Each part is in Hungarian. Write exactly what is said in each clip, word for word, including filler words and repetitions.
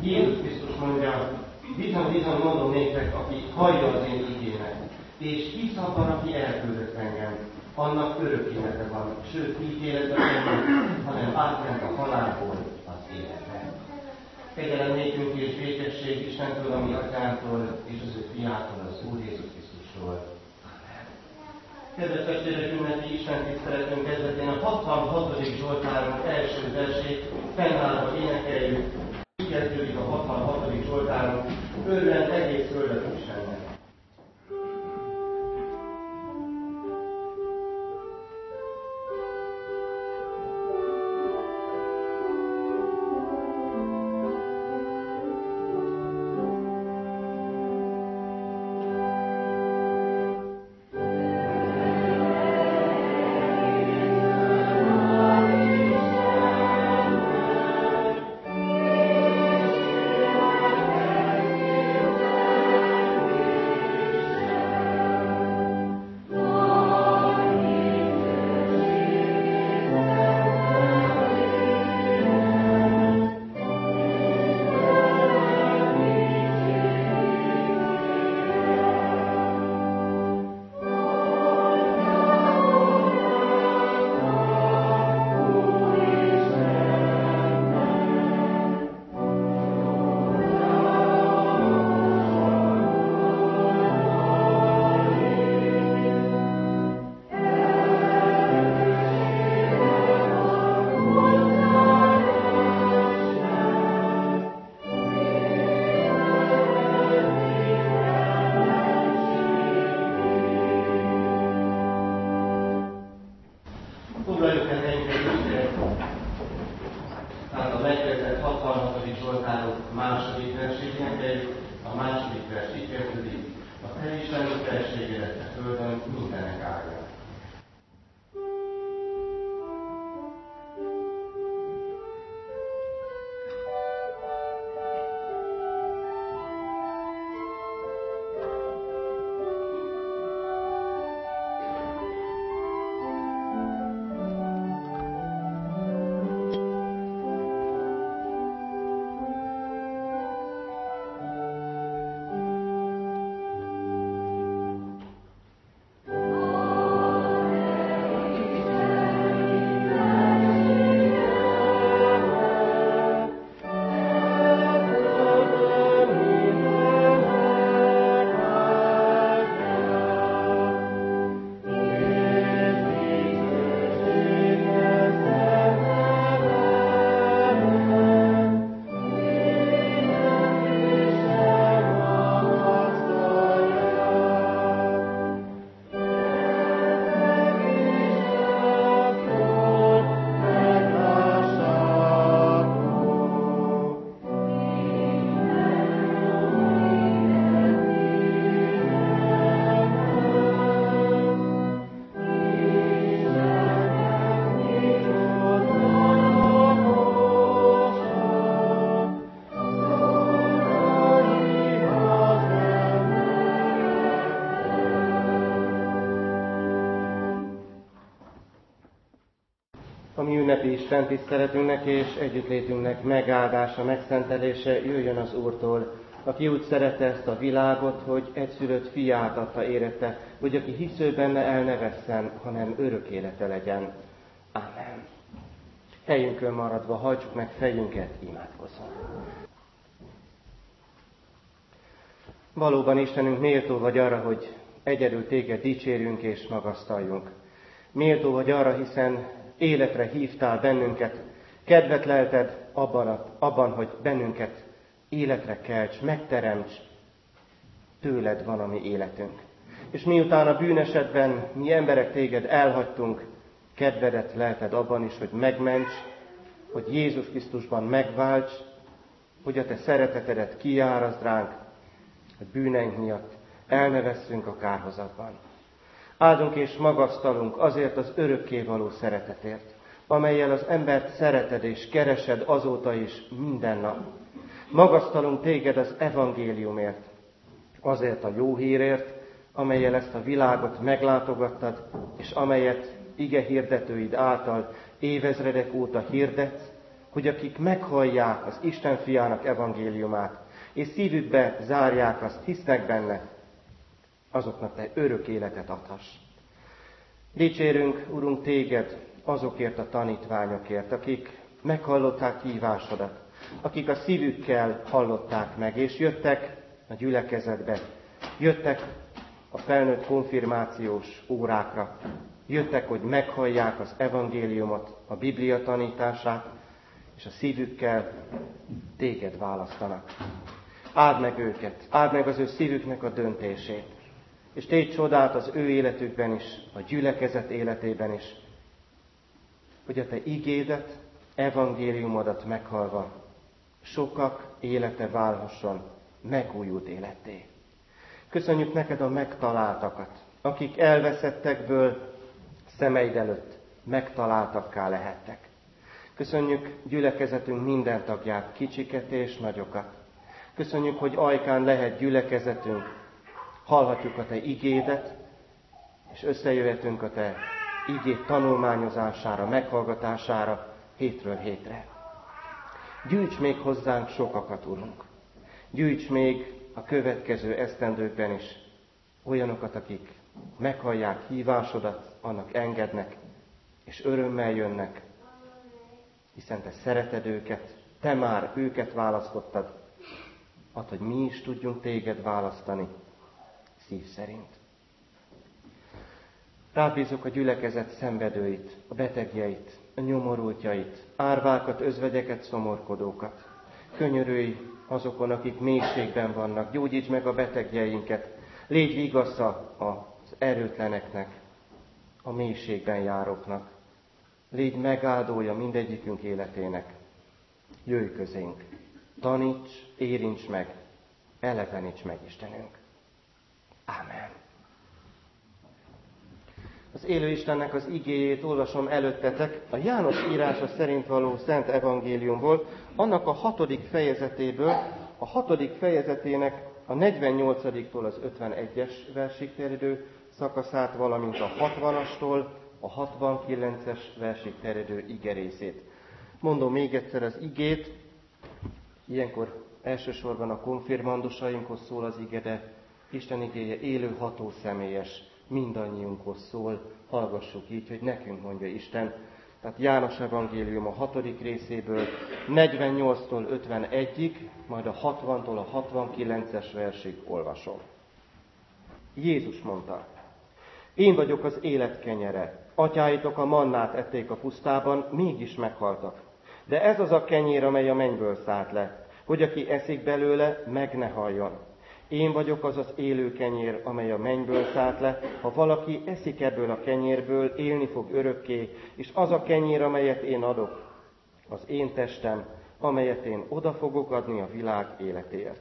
Jézus Krisztus mondja, bizony, bizony mondom néktek, aki hallja az én igémet, és hisz abban, aki elküldött engem, annak örök élete van, sőt, ítéletben nem, hanem átment a halálból az életre. Kegyelem nékünk és békesség Istentől, a mi Atyánktól, és az ő fiától, az Úr Jézus Krisztusról. Amen. Kedves testvérek, ünnepi Isten tiszteletünk kezdetén a hatvanhatodik Zsoltárunk első versét fennállva énekeljük. Így kezdődik a hatvanhatodik Zsoltárunk, örvend egész földet Istennek. Ünnepi Isten tiszteletünknek és együttlétünknek megáldása, megszentelése jöjjön az Úrtól, aki úgy szerette ezt a világot, hogy egyszülött fiát adta érette, hogy aki hisző benne el ne vesszen, hanem örök élete legyen. Amen. Helyünkön maradva hajtsuk meg fejünket, imádkozzunk. Valóban Istenünk, méltó vagy arra, hogy egyedül téged dicsérjünk és magasztaljunk. Méltó vagy arra, hiszen életre hívtál bennünket, kedvet lelted abban, abban, hogy bennünket életre kelts, megteremts, tőled van a mi életünk. És miután a bűnesetben mi emberek téged elhagytunk, kedvedet lelted abban is, hogy megments, hogy Jézus Krisztusban megválts, hogy a te szeretetedet kiárazd ránk, hogy bűneink miatt el ne vesszünk a kárhozatban. Áldunk és magasztalunk azért az örökkévaló szeretetért, amellyel az embert szereted és keresed azóta is minden nap. Magasztalunk téged az evangéliumért, azért a jó hírért, amellyel ezt a világot meglátogattad, és amelyet ige hirdetőid által évezredek óta hirdetsz, hogy akik meghallják az Isten fiának evangéliumát, és szívükbe zárják azt, hisznek benne, azoknak te örök életet adhass. Dicsérünk, Urunk, téged azokért a tanítványokért, akik meghallották hívásodat, akik a szívükkel hallották meg, és jöttek a gyülekezetbe, jöttek a felnőtt konfirmációs órákra, jöttek, hogy meghallják az evangéliumot, a Biblia tanítását, és a szívükkel téged választanak. Áld meg őket, áld meg az ő szívüknek a döntését, és tégy csodát az ő életükben is, a gyülekezet életében is, hogy a te igédet, evangéliumodat meghalva sokak élete válhasson megújult életté. Köszönjük neked a megtaláltakat, akik elveszettekből szemeid előtt megtaláltakká lehettek. Köszönjük gyülekezetünk minden tagját, kicsiket és nagyokat. Köszönjük, hogy ajkán lehet gyülekezetünk, hallhatjuk a te igédet, és összejöhetünk a te igét tanulmányozására, meghallgatására hétről hétre. Gyűjts még hozzánk sokakat, Urunk. Gyűjts még a következő esztendőkben is olyanokat, akik meghallják hívásodat, annak engednek, és örömmel jönnek, hiszen te szereted őket, te már őket választottad, add, hogy mi is tudjunk téged választani szív szerint. Rád bízok a gyülekezet szenvedőit, a betegjeit, a nyomorultjait, árvákat, özvegyeket, szomorkodókat. Könyörülj azokon, akik mélységben vannak, gyógyíts meg a betegjeinket, légy vigasza az erőtleneknek, a mélységben járóknak. Légy megáldója mindegyikünk életének. Jöjj közénk, taníts, érints meg, eleveníts meg, Istenünk. Ámen. Az élő Istennek az igéjét olvasom előttetek a János írása szerint való Szent Evangéliumból, annak a hatodik fejezetéből, a hatodik fejezetének a negyvennyolcadiktól az ötvenegyes versig terjedő szakaszát, valamint a hatvanastól a hatvankilences versig terjedő igerészét. Mondom még egyszer az igét, ilyenkor elsősorban a konfirmandusainkhoz szól az ige, de Isten igéje élő, ható, személyes, mindannyiunkhoz szól, hallgassuk így, hogy nekünk mondja Isten. Tehát János evangélium a hatodik részéből negyvennyolctól ötvenegyig, majd a hatvantól a hatvankilences versig olvasom. Jézus mondta: Én vagyok az élet kenyere. Atyáitok a mannát ették a pusztában, mégis meghaltak. De ez az a kenyér, amely a mennyből szállt le, hogy aki eszik belőle, meg ne haljon. Én vagyok az az élő kenyér, amely a mennyből szállt le. Ha valaki eszik ebből a kenyérből, élni fog örökké, és az a kenyér, amelyet én adok, az én testem, amelyet én oda fogok adni a világ életéért.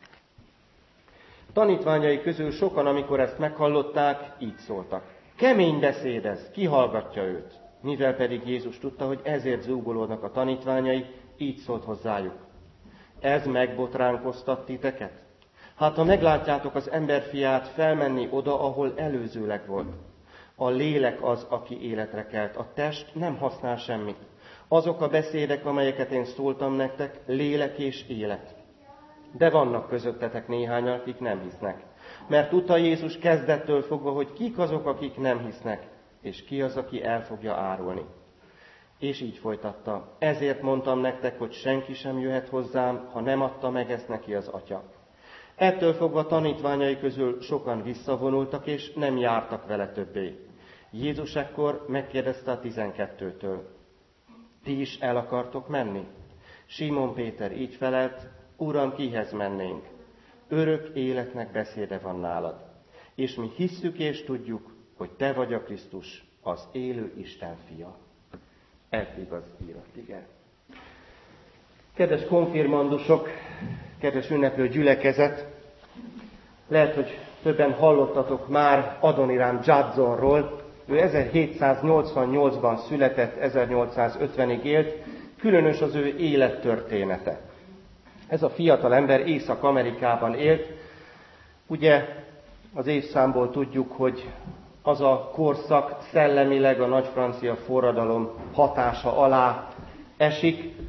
Tanítványai közül sokan, amikor ezt meghallották, így szóltak: Kemény beszéd ez, ki hallgatja őt? Mivel pedig Jézus tudta, hogy ezért zúgolódnak a tanítványai, így szólt hozzájuk: Ez megbotránkoztat titeket? Hát ha meglátjátok az emberfiát felmenni oda, ahol előzőleg volt. A lélek az, aki életre kelt, a test nem használ semmit. Azok a beszédek, amelyeket én szóltam nektek, lélek és élet. De vannak közöttetek néhányan, akik nem hisznek. Mert tudta Jézus kezdettől fogva, hogy kik azok, akik nem hisznek, és ki az, aki el fogja árulni. És így folytatta: Ezért mondtam nektek, hogy senki sem jöhet hozzám, ha nem adta meg ezt neki az Atya. Ettől fogva tanítványai közül sokan visszavonultak, és nem jártak vele többé. Jézus ekkor megkérdezte a tizenkettőtől: Ti is el akartok menni? Simon Péter így felelt: Uram, kihez mennénk? Örök életnek beszéde van nálad. És mi hisszük és tudjuk, hogy te vagy a Krisztus, az élő Isten fia. Eddig az írott ige. Kedves konfirmandusok, kedves ünneplő gyülekezet, lehet, hogy többen hallottatok már Adoniram Judsonról. Ő ezerhétszáznyolcvannyolcban született, ezernyolcszázötvenig élt, különös az ő élettörténete. Ez a fiatal ember Észak-Amerikában élt. Ugye az évszámból tudjuk, hogy az a korszak szellemileg a nagy francia forradalom hatása alá esik,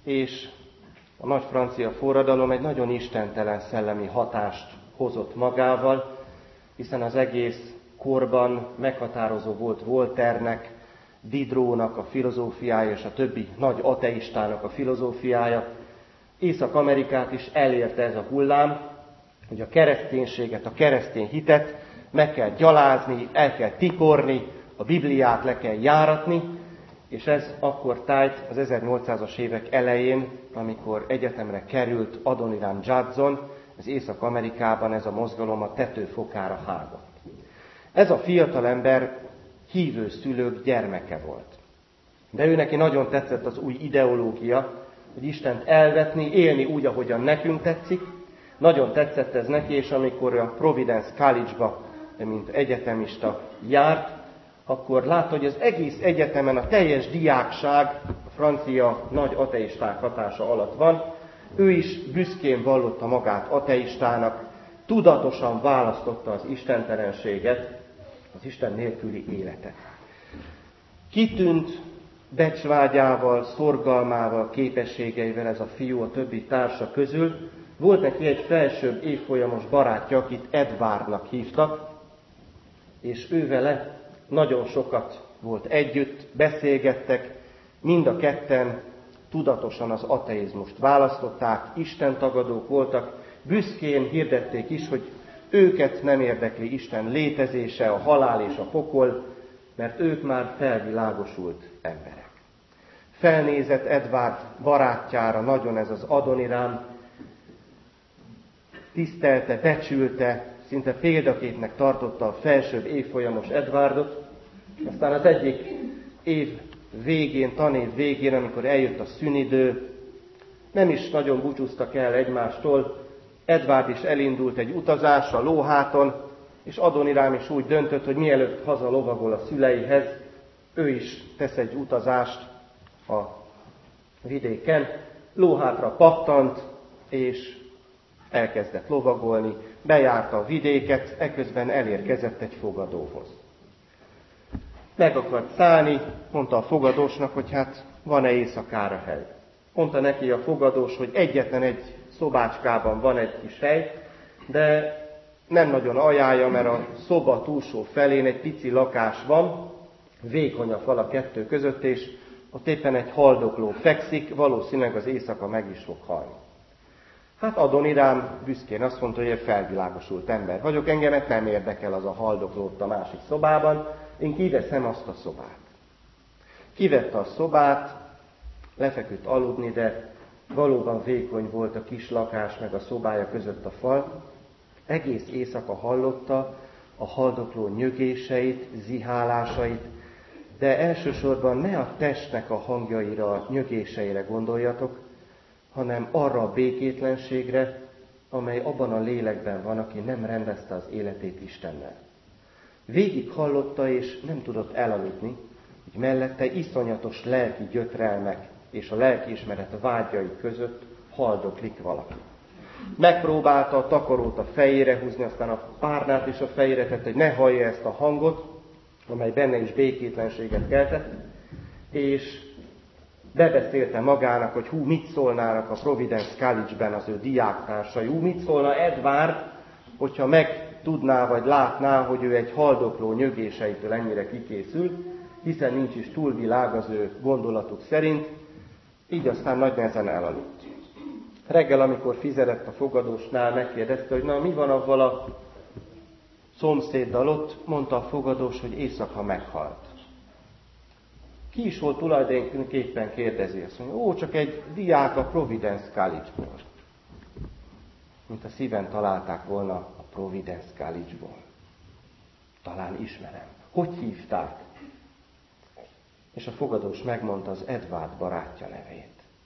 és a nagy francia forradalom egy nagyon istentelen szellemi hatást hozott magával, hiszen az egész korban meghatározó volt Voltaire-nek, Diderotnak a filozófiája és a többi nagy ateistának a filozófiája. Észak-Amerikát is elérte ez a hullám, hogy a kereszténységet, a keresztény hitet meg kell gyalázni, el kell tiporni, a Bibliát le kell járatni, és ez akkor tájt az ezernyolcszázas évek elején, amikor egyetemre került Adoniram Judson, az Észak-Amerikában ez a mozgalom a tetőfokára hágott. Ez a fiatalember hívő szülők gyermeke volt. De ő neki nagyon tetszett az új ideológia, hogy Istent elvetni, élni úgy, ahogyan nekünk tetszik. Nagyon tetszett ez neki, és amikor a Providence College-ba, mint egyetemista járt, akkor látta, hogy az egész egyetemen a teljes diákság a francia nagy ateisták hatása alatt van. Ő is büszkén vallotta magát ateistának, tudatosan választotta az istentelenséget, az Isten nélküli életet. Kitűnt becsvágyával, szorgalmával, képességeivel ez a fiú a többi társa közül. Volt neki egy felsőbb évfolyamos barátja, akit Edwardnak hívtak, és ő vele nagyon sokat volt együtt, beszélgettek, mind a ketten tudatosan az ateizmust választották, istentagadók voltak, büszkén hirdették is, hogy őket nem érdekli Isten létezése, a halál és a pokol, mert ők már felvilágosult emberek. Felnézett Edward barátjára nagyon ez az Adoniram, tisztelte, becsülte, szinte példaképnek tartotta a felsőbb évfolyamos Edwardot. Aztán az egyik év végén, tanév végén, amikor eljött a szünidő, nem is nagyon búcsúztak el egymástól, Edward is elindult egy utazásra lóháton, és Adoniram is úgy döntött, hogy mielőtt haza lovagol a szüleihez, ő is tesz egy utazást a vidéken. Lóhátra pattant, és elkezdett lovagolni, bejárta a vidéket, eközben elérkezett egy fogadóhoz. Meg akart szállni, mondta a fogadósnak, hogy hát van-e éjszakára hely. Mondta neki a fogadós, hogy egyetlen egy szobácskában van egy kis hely, de nem nagyon ajánlja, mert a szoba túlsó felén egy pici lakás van, vékony a fal a kettő között, és ott éppen egy haldokló fekszik, valószínűleg az éjszaka meg is fog halni. Hát Adoniram büszkén azt mondta, hogy egy felvilágosult ember vagyok, engemet nem érdekel az a haldokló ott a másik szobában, én kiveszem azt a szobát. Kivette a szobát, lefeküdt aludni, de valóban vékony volt a kis lakás meg a szobája között a fal. Egész éjszaka hallotta a haldokló nyögéseit, zihálásait, de elsősorban ne a testnek a hangjaira, a nyögéseire gondoljatok, hanem arra a békétlenségre, amely abban a lélekben van, aki nem rendezte az életét Istennel. Végig hallotta, és nem tudott elaludni, hogy mellette iszonyatos lelki gyötrelmek és a lelkiismeret vágyai között haldoklik valaki. Megpróbálta a takarót a fejére húzni, aztán a párnát is a fejére tett, hogy ne hallja ezt a hangot, amely benne is békétlenséget keltett, és bebeszélte magának, hogy hú, mit szólnának a Providence College-ben az ő diáktársai, hú, mit szólna Edward, hogyha megtudná vagy látná, hogy ő egy haldokló nyögéseitől ennyire kikészül, hiszen nincs is túlvilág az ő gondolatuk szerint, így aztán nagy nehezen elaludt. Reggel, amikor fizetett a fogadósnál, megkérdezte, hogy na, mi van avval a szomszéddal ott, mondta a fogadós, hogy éjszaka meghalt. Ki is volt tulajdonképpen, kérdezi, azt mondja, ó, csak egy diák a Providence College-ból. Mint a szíven találták volna a Providence College-ból. Talán ismerem. Hogy hívták? És a fogadós megmondta az Edward barátja nevét.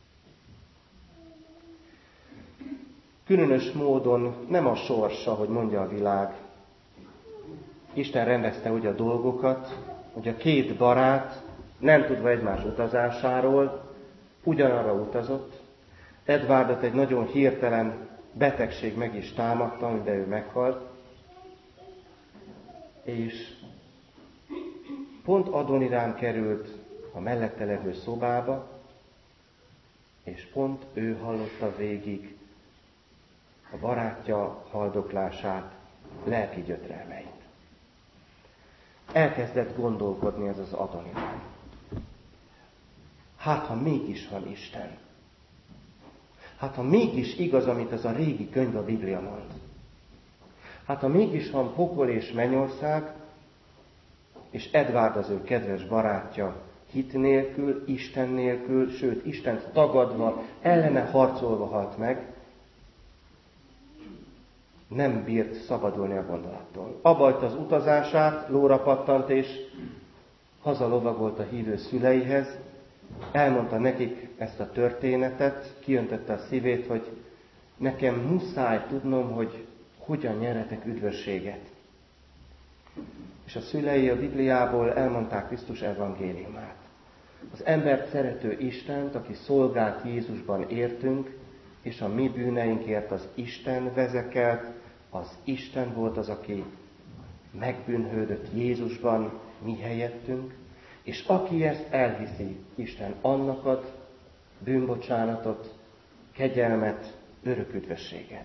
Különös módon nem a sorsa, hogy mondja a világ. Isten rendezte úgy a dolgokat, hogy a két barát, nem tudva egymás utazásáról, ugyanarra utazott. Edwardot egy nagyon hirtelen betegség meg is támadta, de ő meghalt. És pont Adoniram került a mellette levő szobába, és pont ő hallotta végig a barátja haldoklását, lelki gyötrelmeit. Elkezdett gondolkodni ez az Adonirám. Hát, ha mégis van Isten. Hát, ha mégis igaz, amit az a régi könyv, a Biblia mond. Hát, ha mégis van pokol és mennyország, és Edvárd az ő kedves barátja hit nélkül, Isten nélkül, sőt, Istent tagadva, ellene harcolva halt meg, nem bírt szabadulni a gondolattól. Abbahagyta az utazását, lóra pattant, és hazalovagolt a hívő szüleihez, elmondta nekik ezt a történetet, kiöntötte a szívét, hogy nekem muszáj tudnom, hogy hogyan nyerhetek üdvösséget. És a szülei a Bibliából elmondták Krisztus evangéliumát. Az embert szerető Istent, aki szolgált Jézusban értünk, és a mi bűneinkért az Isten vezekelt, az Isten volt az, aki megbűnhődött Jézusban mi helyettünk, és aki ezt elhiszi, Isten annak ad bűnbocsánatot, kegyelmet, örök üdvösséget.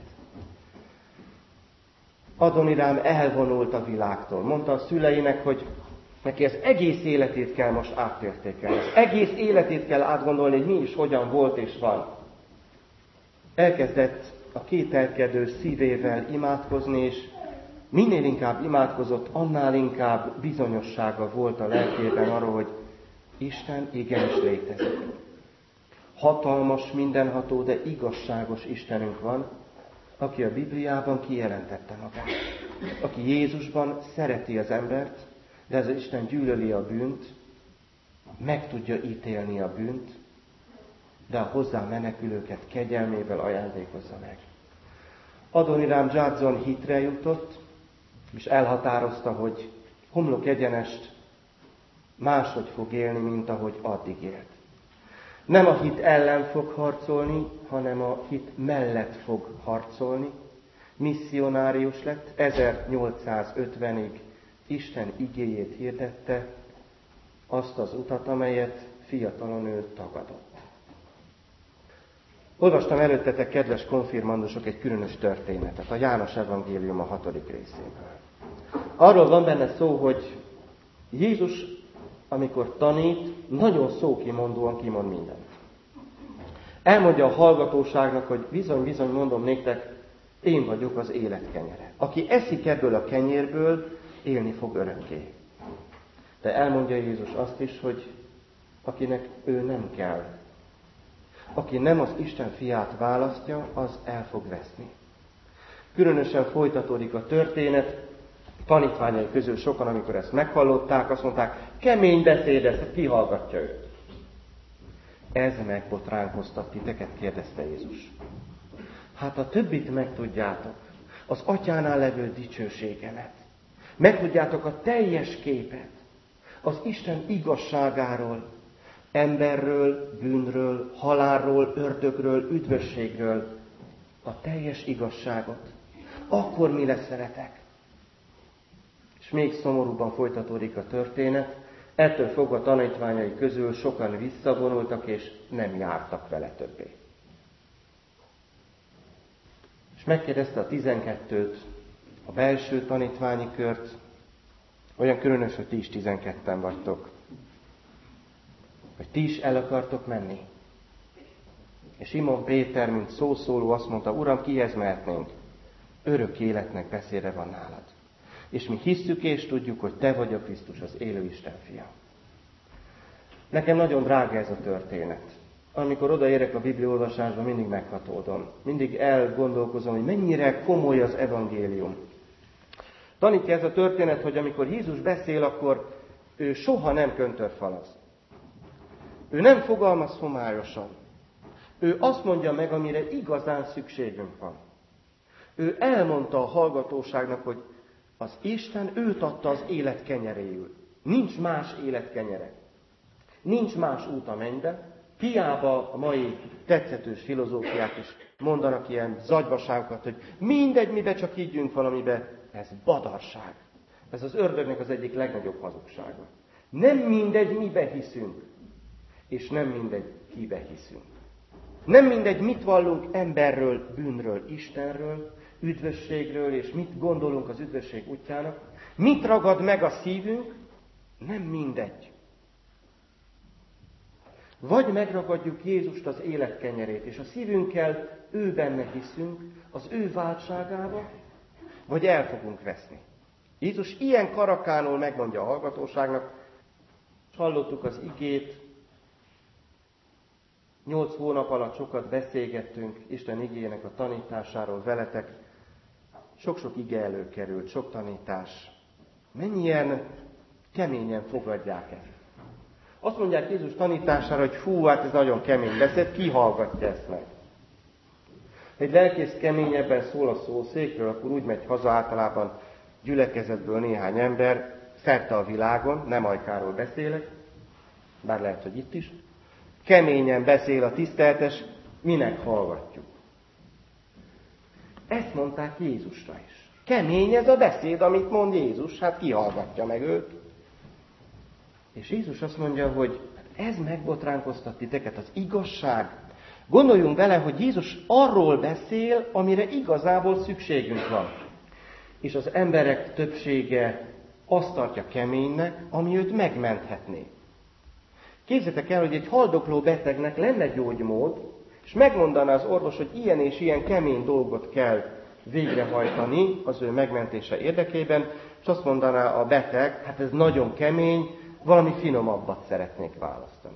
Adonirám elvonult a világtól. Mondta a szüleinek, hogy neki az egész életét kell most átértékelni. Az egész életét kell átgondolni, hogy mi is hogyan volt és van. Elkezdett a kételkedő szívével imádkozni, és minél inkább imádkozott, annál inkább bizonyossága volt a lelkében arról, hogy Isten igenis létezik. Hatalmas, mindenható, de igazságos Istenünk van, aki a Bibliában kijelentette magát. Aki Jézusban szereti az embert, de ez az Isten gyűlöli a bűnt, meg tudja ítélni a bűnt, de a hozzá menekülőket kegyelmével ajándékozza meg. Adonirám Dzsádzon hitre jutott, és elhatározta, hogy homlok egyenest máshogy fog élni, mint ahogy addig élt. Nem a hit ellen fog harcolni, hanem a hit mellett fog harcolni. Misszionárius lett, ezernyolcszázötvenig Isten igéjét hirdette, azt az utat, amelyet fiatalon ő tagadott. Olvastam előttetek, kedves konfirmandusok, egy különös történetet, a János evangélium a hatodik részéből. Arról van benne szó, hogy Jézus, amikor tanít, nagyon szókimondóan kimond mindent. Elmondja a hallgatóságnak, hogy bizony-bizony mondom néktek, én vagyok az élet kenyere. Aki eszik ebből a kenyérből, élni fog örökké. De elmondja Jézus azt is, hogy akinek ő nem kell, aki nem az Isten fiát választja, az el fog veszni. Különösen folytatódik a történet, tanítványai közül sokan, amikor ezt meghallották, azt mondták, kemény beszéd, ezt kihallgatja őt. Ez megbotránkoztat titeket, kérdezte Jézus. Hát a többit megtudjátok, az atyánál levő dicsőségemet. Megtudjátok a teljes képet, az Isten igazságáról, emberről, bűnről, halálról, ördögről, üdvösségről, a teljes igazságot. Akkor mi lesz veletek? És még szomorúban folytatódik a történet, ettől fogva tanítványai közül sokan visszavonultak, és nem jártak vele többé. És megkérdezte a tizenkettőt, a belső tanítványi kört, olyan különös, hogy ti is tizenketten vagytok, hogy ti is el akartok menni. És Simon Péter, mint szószóló, azt mondta, Uram, kihez mehetnénk? Örök életnek beszéde van nálad. És mi hisszük és tudjuk, hogy te vagy a Krisztus, az élő Isten fia. Nekem nagyon drága ez a történet. Amikor odaérek a bibliaolvasásba, mindig meghatódom. Mindig elgondolkozom, hogy mennyire komoly az evangélium. Tanítja ez a történet, hogy amikor Jézus beszél, akkor ő soha nem köntörfalaz. Ő nem fogalmaz homályosan. Ő azt mondja meg, amire igazán szükségünk van. Ő elmondta a hallgatóságnak, hogy az Isten őt adta az élet kenyeréül. Nincs más élet kenyere. Nincs más út a mennybe. Hiába a mai tetszetős filozófiák is mondanak ilyen zagyvaságokat, hogy mindegy, mibe csak higgyünk valamibe, ez badarság. Ez az ördögnek az egyik legnagyobb hazugsága. Nem mindegy, mibe hiszünk, és nem mindegy, kibe hiszünk. Nem mindegy, mit vallunk emberről, bűnről, Istenről, üdvösségről, és mit gondolunk az üdvösség útjának. Mit ragad meg a szívünk? Nem mindegy. Vagy megragadjuk Jézust, az élet kenyerét, és a szívünkkel ő benne hiszünk, az ő váltságába, vagy el fogunk veszni. Jézus ilyen karakánul megmondja a hallgatóságnak, hallottuk az igét, nyolc hónap alatt sokat beszélgettünk Isten igének a tanításáról veletek, sok-sok ige előkerült, sok tanítás. Mennyien keményen fogadják ezt. Azt mondják Jézus tanítására, hogy fú, hát ez nagyon kemény beszéd, ki hallgatja ezt meg? Egy lelkész keményebben szól a szószékről, akkor úgy megy haza általában gyülekezetből néhány ember, szerte a világon, nem Ajkáról beszélek, bár lehet, hogy itt is. Keményen beszél a tiszteltes, minek hallgatjuk. Ezt mondták Jézusra is. Kemény ez a beszéd, amit mond Jézus, hát ki hallgatja meg őt. És Jézus azt mondja, hogy ez megbotránkoztat titeket, az igazság. Gondoljunk bele, hogy Jézus arról beszél, amire igazából szükségünk van. És az emberek többsége azt tartja keménynek, ami őt megmenthetné. Képzeljétek el, hogy egy haldokló betegnek lenne gyógymód, és megmondaná az orvos, hogy ilyen és ilyen kemény dolgot kell végrehajtani az ő megmentése érdekében, és azt mondaná a beteg, hát ez nagyon kemény, valami finomabbat szeretnék választani.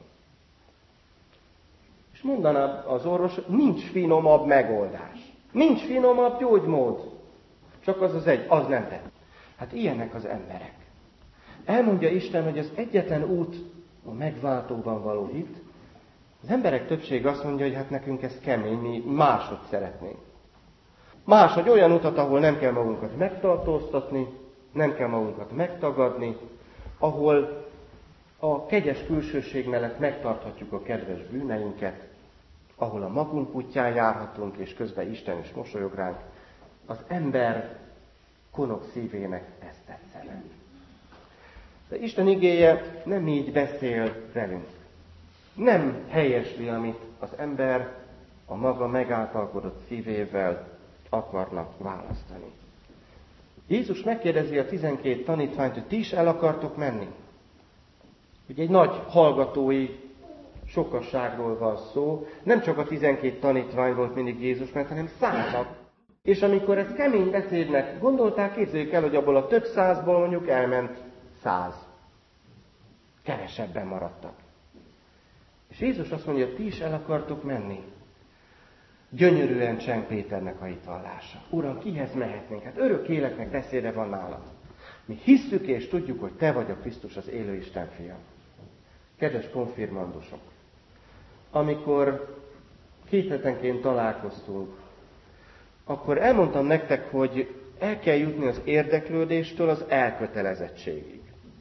És mondaná az orvos, hogy nincs finomabb megoldás. Nincs finomabb gyógymód. Csak az az egy, az nem tett. Hát ilyenek az emberek. Elmondja Isten, hogy az egyetlen út a megváltóban való hit. Az emberek többség azt mondja, hogy hát nekünk ez kemény, mi máshogy szeretnénk. Máshogy olyan utat, ahol nem kell magunkat megtartóztatni, nem kell magunkat megtagadni, ahol a kegyes külsőség mellett megtarthatjuk a kedves bűneinket, ahol a magunk útján járhatunk, és közben Isten is mosolyog ránk. Az ember konok szívének ezt tetszene. De Isten igéje nem így beszél velünk. Nem helyesli, amit az ember a maga megáltalkodott szívével akarnak választani. Jézus megkérdezi a tizenkét tanítványt, hogy ti is el akartok menni? Ugye egy nagy hallgatói sokasságról van szó. Nem csak a tizenkét tanítvány volt mindig Jézus ment, hanem százak. És amikor ezt kemény beszédnek gondolták, képzeljük el, hogy abból a több százból mondjuk elment száz. Kevesebben maradtak. És Jézus azt mondja, hogy ti is el akartok menni. Gyönyörűen cseng Péternek a hitvallása. Uram, kihez mehetnénk? Hát örök életnek beszéde van nálad. Mi hisszük és tudjuk, hogy te vagy a Krisztus, az élő Isten fia. Kedves konfirmandusok, amikor két hetenként találkoztunk, akkor elmondtam nektek, hogy el kell jutni az érdeklődéstől az elkötelezettségig.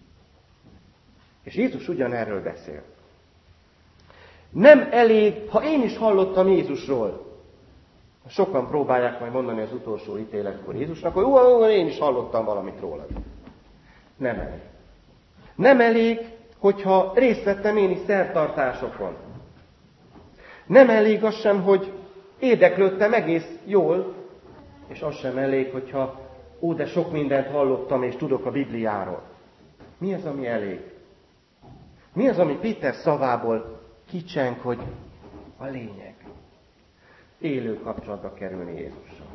És Jézus ugyanerről beszél. Nem elég, ha én is hallottam Jézusról. Sokan próbálják majd mondani az utolsó ítéletkor Jézusnak, hogy ó, én is hallottam valamit rólad. Nem elég. Nem elég, hogyha részt vettem én is szertartásokon. Nem elég az sem, hogy érdeklődtem egész jól, és az sem elég, hogyha ó, de sok mindent hallottam és tudok a Bibliáról. Mi az, ami elég? Mi az, ami Péter szavából kicseng, hogy a lényeg? Élő kapcsolatba kerülni Jézussal.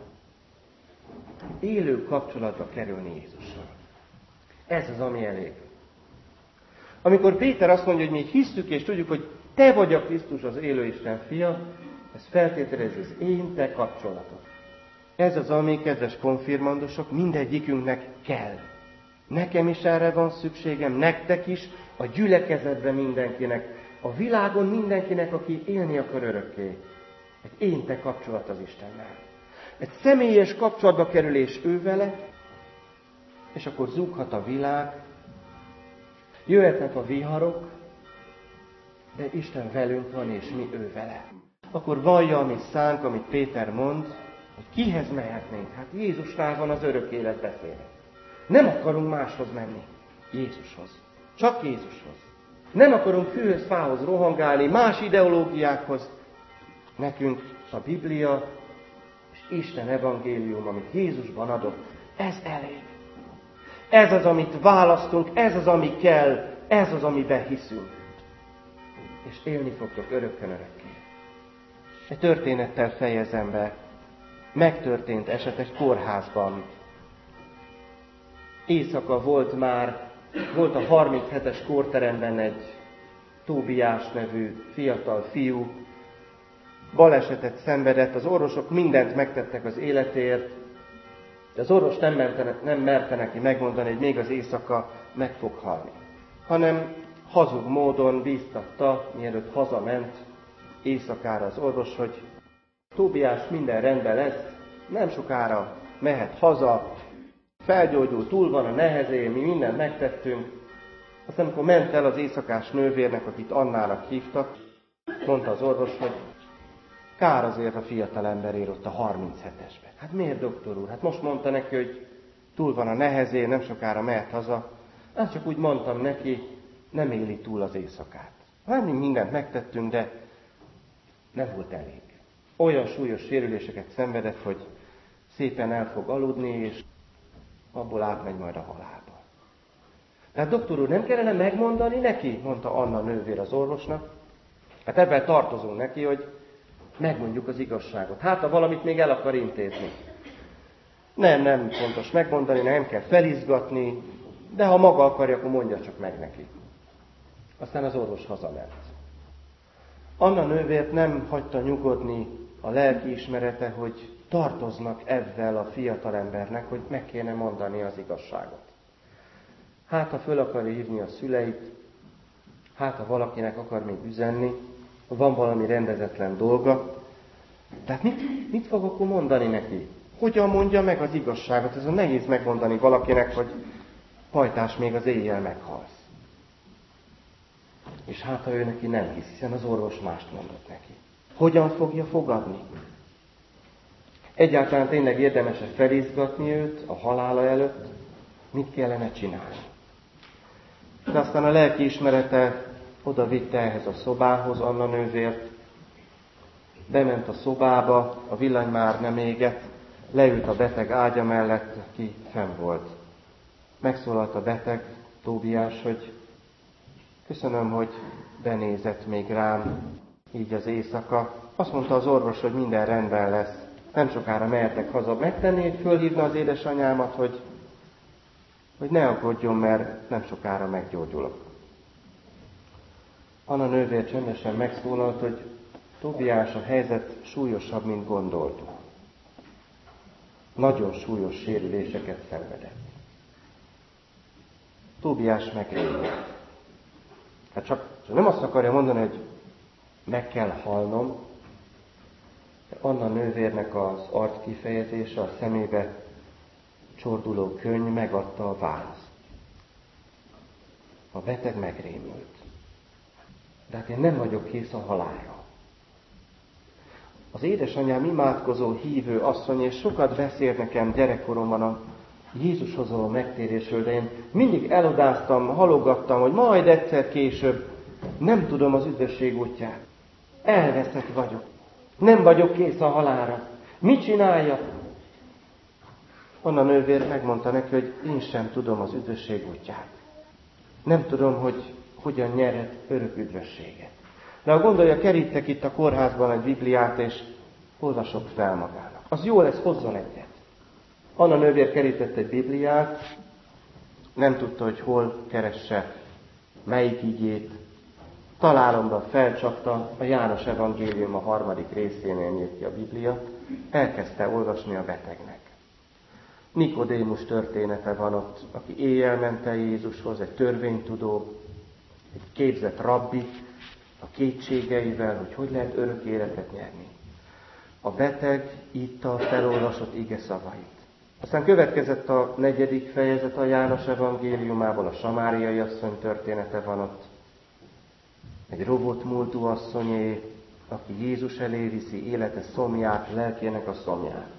Élő kapcsolatba kerülni Jézussal. Ez az, ami elég. Amikor Péter azt mondja, hogy mi hisszük és tudjuk, hogy te vagy a Krisztus, az élő Isten fia, ez feltételezi az én te kapcsolatot. Ez az, ami, kedves konfirmandusok, mindegyikünknek kell. Nekem is erre van szükségem, nektek is, a gyülekezetben mindenkinek, a világon mindenkinek, aki élni akar örökké. Egy én te kapcsolat az Istennel. Egy személyes kapcsolatba kerülés ő vele, és akkor zúghat a világ, jöhetnek a viharok, de Isten velünk van, és mi ő vele. Akkor vallja, amit szánk, amit Péter mond, hogy kihez mehetnénk? Hát Jézusnál van az örök élet beszéde. Nem akarunk máshoz menni. Jézushoz. Csak Jézushoz. Nem akarunk fűhöz, fához rohangálni, más ideológiákhoz. Nekünk a Biblia és Isten evangélium, amit Jézusban adott, ez elég. Ez az, amit választunk, ez az, ami kell, ez az, amiben hiszünk. És élni fogtok örökkön örökké. Egy történettel fejezem be. Megtörtént eset egy kórházban. Éjszaka volt már, volt a harminchetes kórteremben egy Tóbiás nevű fiatal fiú. Balesetet szenvedett, az orvosok mindent megtettek az életért, de az orvos nem merte, nem merte neki megmondani, hogy még az éjszaka meg fog halni. Hanem hazug módon bíztatta, mielőtt hazament éjszakára az orvos, hogy Tóbiás, minden rendben lesz, nem sokára mehet haza, felgyógyul, túl van a nehezén, mi mindent megtettünk. Aztán amikor ment el az éjszakás nővérnek, akit Annának hívtak, mondta az orvos, hogy kár azért a fiatal emberért ott a harminchetesben. Hát miért, doktor úr? Hát most mondta neki, hogy túl van a nehezén, nem sokára mehet haza. Hát csak úgy mondtam neki, nem éli túl az éjszakát. Hát mi mindent megtettünk, de nem volt elég. Olyan súlyos sérüléseket szenvedett, hogy szépen el fog aludni, és abból átmegy majd a halálba. Tehát doktor úr, nem kellene megmondani neki? Mondta Anna nővér az orvosnak. Hát ebben tartozunk neki, hogy megmondjuk az igazságot. Hát, ha valamit még el akar intézni. Nem, nem fontos megmondani, nem kell felizgatni, de ha maga akarja, akkor mondja csak meg neki. Aztán az orvos hazament. Anna nővért nem hagyta nyugodni a lelkiismerete, hogy tartoznak ezzel a fiatalembernek, hogy meg kéne mondani az igazságot. Hát, ha föl akarja hívni a szüleit, hát, ha valakinek akar még üzenni, van valami rendezetlen dolga. Tehát mit, mit fog akkor mondani neki? Hogyan mondja meg az igazságot? Ez a nehéz megmondani valakinek, hogy pajtás, még az éjjel meghalsz. És hát, ha ő neki nem hisz, hiszen az orvos mást mondott neki. Hogyan fogja fogadni? Egyáltalán tényleg érdemes-e felizgatni őt a halála előtt? Mit kellene csinálni? De aztán a lelkiismerete oda vitte ehhez a szobához Anna nővért, bement a szobába, a villany már nem égett, leült a beteg ágya mellett, aki fenn volt. Megszólalt a beteg, Tóbiás, hogy köszönöm, hogy benézett még rám így az éjszaka. Azt mondta az orvos, hogy minden rendben lesz. Nem sokára mehetek haza megtenni, hogy fölhívna az édesanyámat, hogy, hogy ne aggódjon, mert nem sokára meggyógyulok. Anna nővér csendesen megszólalt, hogy Tóbiás, a helyzet súlyosabb, mint gondoltuk. Nagyon súlyos sérüléseket szenvedett. Tóbiás megrémült. Hát csak, csak nem azt akarja mondani, hogy meg kell halnom, de Anna nővérnek az arc kifejezése, a szemébe csorduló könny megadta a választ. A beteg megrémült. De hát én nem vagyok kész a halálra. Az édesanyám imádkozó, hívő asszony, és sokat beszélt nekem gyerekkoromban a Jézushoz való megtérésről, de én mindig elodáztam, halogattam, hogy majd egyszer később nem tudom az üdvösség útját. Elveszett vagyok. Nem vagyok kész a halálra. Mit csináljak? Anna nővér megmondta neki, hogy én sem tudom az üdvösség útját. Nem tudom, hogy hogyan nyerhet örök üdvösséget. De ha gondolja, kerítek itt a kórházban egy Bibliát, és olvasok fel magának. Az jó lesz, hozzon egyet. Anna nővér kerített egy Bibliát, nem tudta, hogy hol keresse, melyik igét. Találomban felcsapta, a János evangélium a harmadik részénél nyílt ki a Biblia, elkezdte olvasni a betegnek. Nikodémus története van ott, aki éjjel ment el Jézushoz, egy törvénytudó, egy képzett rabbi, a kétségeivel, hogy hogy lehet örök életet nyerni. A beteg itta a felolvasott ige szavait. Aztán következett a negyedik fejezet a János evangéliumából, a samáriai asszony története van ott. Egy rovott múltú asszonyé, aki Jézus elé viszi élete szomját, lelkének a szomját.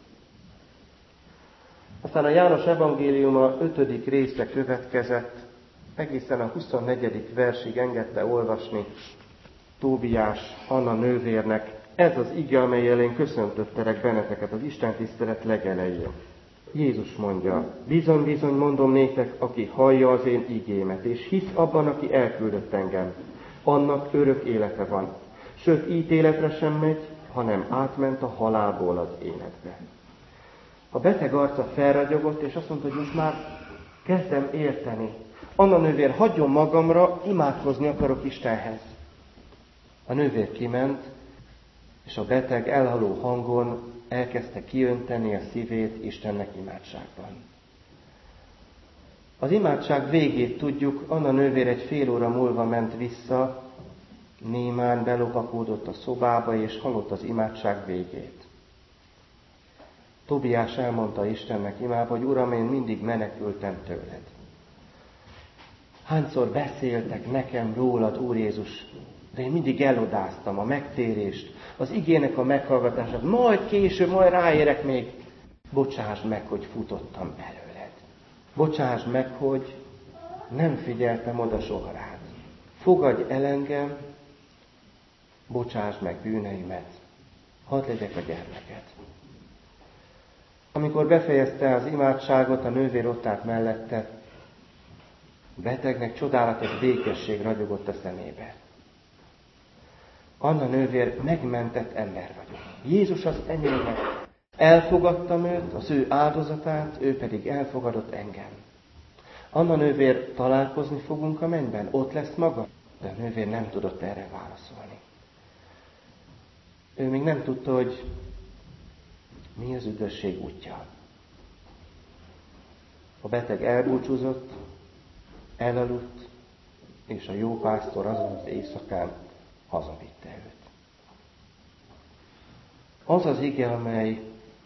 Aztán a János evangéliuma ötödik része következett, egészen a huszonnegyedik versig engedte olvasni Tóbiás Anna nővérnek Ez az ige, amellyel én köszöntöttelek benneteket az Isten tisztelet legelején. Jézus mondja, bizony-bizony mondom néktek, aki hallja az én igémet, és hisz abban, aki elküldött engem, annak örök élete van. Sőt, ítéletre sem megy, hanem átment a halálból az életbe. A beteg arca felragyogott, és azt mondta, hogy most már kezdem érteni. Anna nővér, hagyjon magamra, imádkozni akarok Istenhez. A nővér kiment, és a beteg elhaló hangon elkezdte kiönteni a szívét Istennek imádságban. Az imádság végét tudjuk, Anna nővér egy fél óra múlva ment vissza, némán belopakódott a szobába, és hallott az imádság végét. Tobiás elmondta Istennek imába, hogy Uram, én mindig menekültem tőled. Hányszor beszéltek nekem rólad, Úr Jézus, de én mindig elodáztam a megtérést, az igének a meghallgatását, majd később, majd ráérek még. Bocsásd meg, hogy futottam előled. Bocsásd meg, hogy nem figyeltem oda soha rád. Fogadj el engem, bocsásd meg bűneimet, hadd legyek a gyermeked. Amikor befejezte az imádságot, a nővér ott állt mellette, betegnek csodálatos békesség ragyogott a szemébe. Anna nővér megmentett ember vagyok. Jézus az enyémek. Elfogadtam őt, az ő áldozatát, ő pedig elfogadott engem. Anna nővér, találkozni fogunk a mennyben, ott lesz maga? De a nővér nem tudott erre válaszolni. Ő még nem tudta, hogy mi az üdvösség útja. A beteg elbúcsúzott, elaludt, és a jó pásztor azon az éjszakán hazavitte őt. Az az ige, amely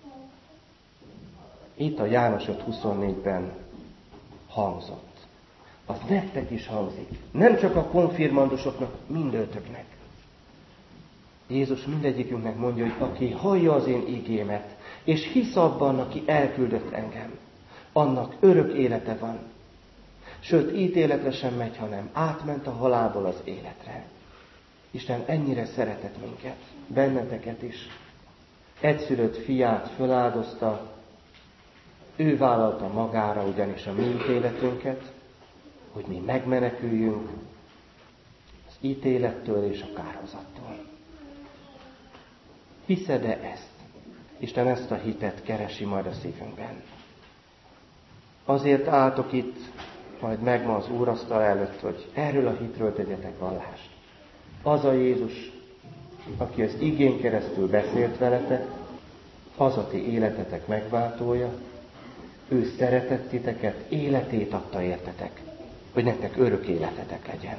itt a János öt huszonnégyben hangzott, az nektek is hangzik. Nem csak a konfirmandusoknak, mindötöknek. Jézus mindegyikünknek mondja, hogy aki hallja az én igémet, és hisz abban, aki elküldött engem, annak örök élete van. Sőt, ítéletre sem megy, hanem átment a halálból az életre. Isten ennyire szeretett minket, benneteket is. Egyszülött fiát föláldozta, ő vállalta magára ugyanis a mi ítéletünket, hogy mi megmeneküljünk az ítélettől és a kárhozattól. Hiszed-e ezt? Isten ezt a hitet keresi majd a szívünkben. Azért álltok itt, majd meg ma az úrasztal előtt, hogy erről a hitről tegyetek vallást. Az a Jézus, aki az igén keresztül beszélt veletek, az a ti életetek megváltója, ő szeretett titeket, életét adta értetek, hogy nektek örök életetek legyen.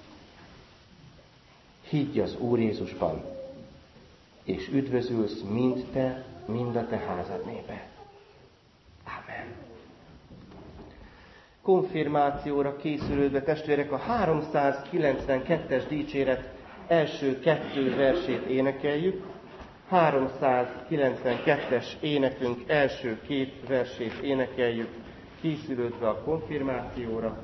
Higgy az Úr Jézusban, és üdvözülsz mind te, mind a te házad népe. Amen. Konfirmációra készülődve, testvérek, a háromszázkilencvenkettes dicséret első kettő versét énekeljük. háromszázkilencvenkettes énekünk első két versét énekeljük, készülődve a konfirmációra.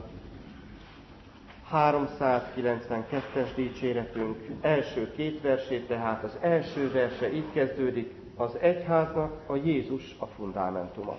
háromszázkilencvenkettes dicséretünk első két versét, tehát az első verse így kezdődik, az egyháznak a Jézus a fundamentuma.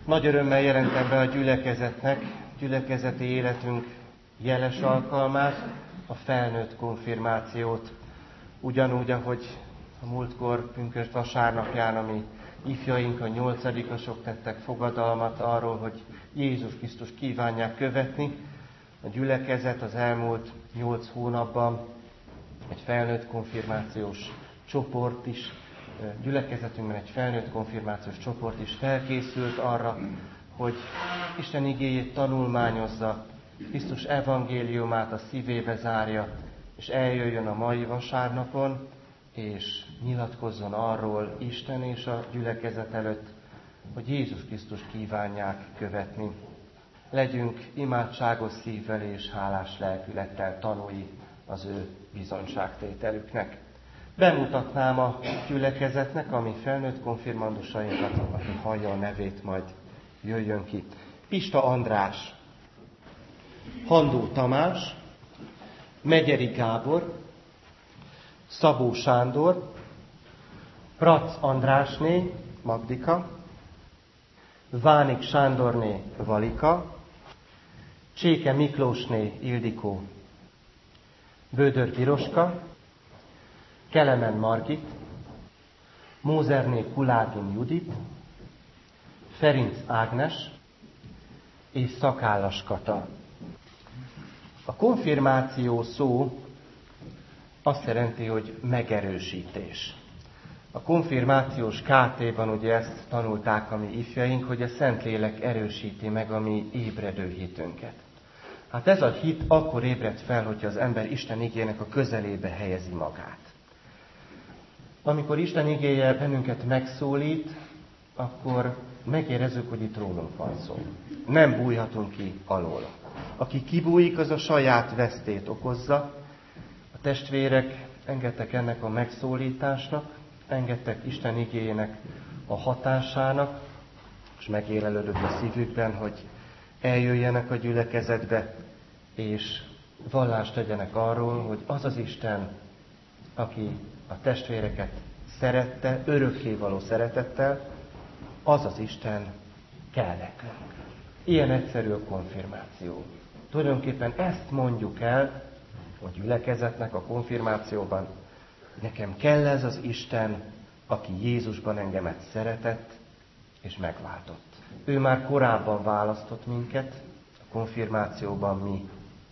Nagy örömmel jelentem be a gyülekezetnek, gyülekezeti életünk jeles alkalmát, a felnőtt konfirmációt. Ugyanúgy, ahogy a múltkor pünkösd vasárnapján, ami ifjaink, a nyolcadikosok tettek fogadalmat arról, hogy Jézus Krisztus kívánják követni, a gyülekezet az elmúlt nyolc hónapban egy felnőtt konfirmációs csoport is, gyülekezetünkben egy felnőtt konfirmációs csoport is felkészült arra, hogy Isten igéjét tanulmányozza, Krisztus evangéliumát a szívébe zárja, és eljöjjön a mai vasárnapon, és nyilatkozzon arról Isten és a gyülekezet előtt, hogy Jézus Krisztus kívánják követni. Legyünk imádságos szívvel és hálás lelkülettel tanúi az ő bizonyságtételüknek. Bemutatnám a gyülekezetnek, ami felnőtt konfirmandusainkat, aki hallja a nevét, majd jöjjön ki. Pista András, Handó Tamás, Megyeri Gábor, Szabó Sándor, Prac Andrásné, Magdika, Vánik Sándorné, Valika, Cséke Miklósné, Ildikó, Bődör Piroska, Kelemen Margit, Mózerné Kulágin Judit, Ferinc Ágnes és Szakállas Kata. A konfirmáció szó azt jelenti, hogy megerősítés. A konfirmációs ká té-ban ugye ezt tanulták a mi ifjaink, hogy a Szentlélek erősíti meg a mi ébredő hitünket. Hát ez a hit akkor ébred fel, hogyha az ember Isten igének a közelébe helyezi magát. Amikor Isten igéje bennünket megszólít, akkor megérezzük, hogy itt rólunk van szó. Nem bújhatunk ki alól. Aki kibújik, az a saját vesztét okozza. A testvérek engedtek ennek a megszólításnak, engedtek Isten igéjének a hatásának, és megélelődött a szívükben, hogy eljöjjenek a gyülekezetbe, és vallást tegyenek arról, hogy az az Isten, aki a testvéreket szerette, örökkévaló szeretettel, az az Isten kell nekünk. Ilyen egyszerű a konfirmáció. Tulajdonképpen ezt mondjuk el a gyülekezetnek a konfirmációban, nekem kell ez az Isten, aki Jézusban engemet szeretett és megváltott. Ő már korábban választott minket, a konfirmációban mi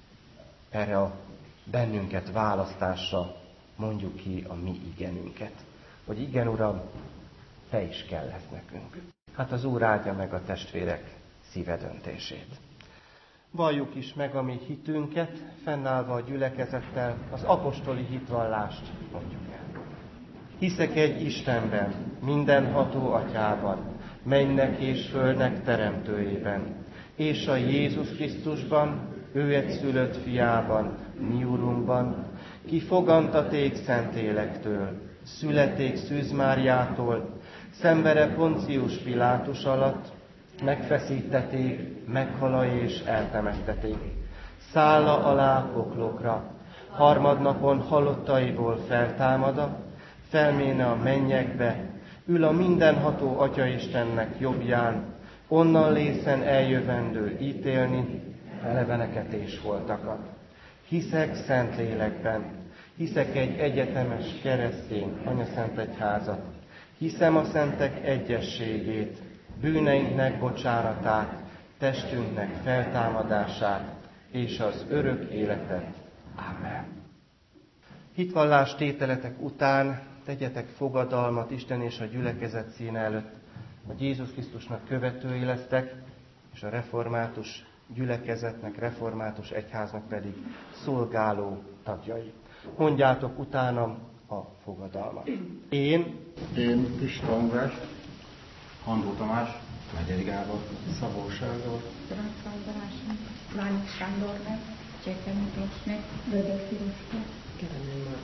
erre a bennünket választásra mondjuk ki a mi igenünket. Hogy igen, Uram, Te is kell lesz nekünk. Hát az Úr áldja meg a testvérek szíve döntését. Valljuk is meg a mi hitünket, fennállva a gyülekezettel, az apostoli hitvallást mondjuk el. Hiszek egy Istenben, mindenható Atyában, mennek és földnek teremtőjében, és a Jézus Krisztusban, ő egy szülött fiában, mi Urunkban, ki fogantaték Szentélektől, születték Szűz Máriától, szenvere Poncius Pilátus alatt, megfeszítették, meghala és eltemetteték. Szálla alá poklokra, harmadnapon halottaiból feltámada, felméne a mennyekbe, ül a mindenható Atya-Istennek jobbján, onnan lészen eljövendő ítélni eleveneket és holtakat. Hiszek Szentlélekben, hiszek egy egyetemes keresztény anyaszentegyházat, hiszem a szentek egyességét, bűneinknek bocsánatát, testünknek feltámadását és az örök életet. Ámen. Hitvallás tételetek után tegyetek fogadalmat Isten és a gyülekezet színe előtt, hogy Jézus Krisztusnak követői lesztek, és a református gyülekezetnek, református egyháznak pedig szolgáló tagjai. Mondjátok utánam a fogadalmat. Én, Én Pista András, Handó Tamás, Megyeri Gábor, Szabó Sándor, Prac András, Vánik Sándornak, Cséke Miklósnak, Bődör Piroska, Kelemen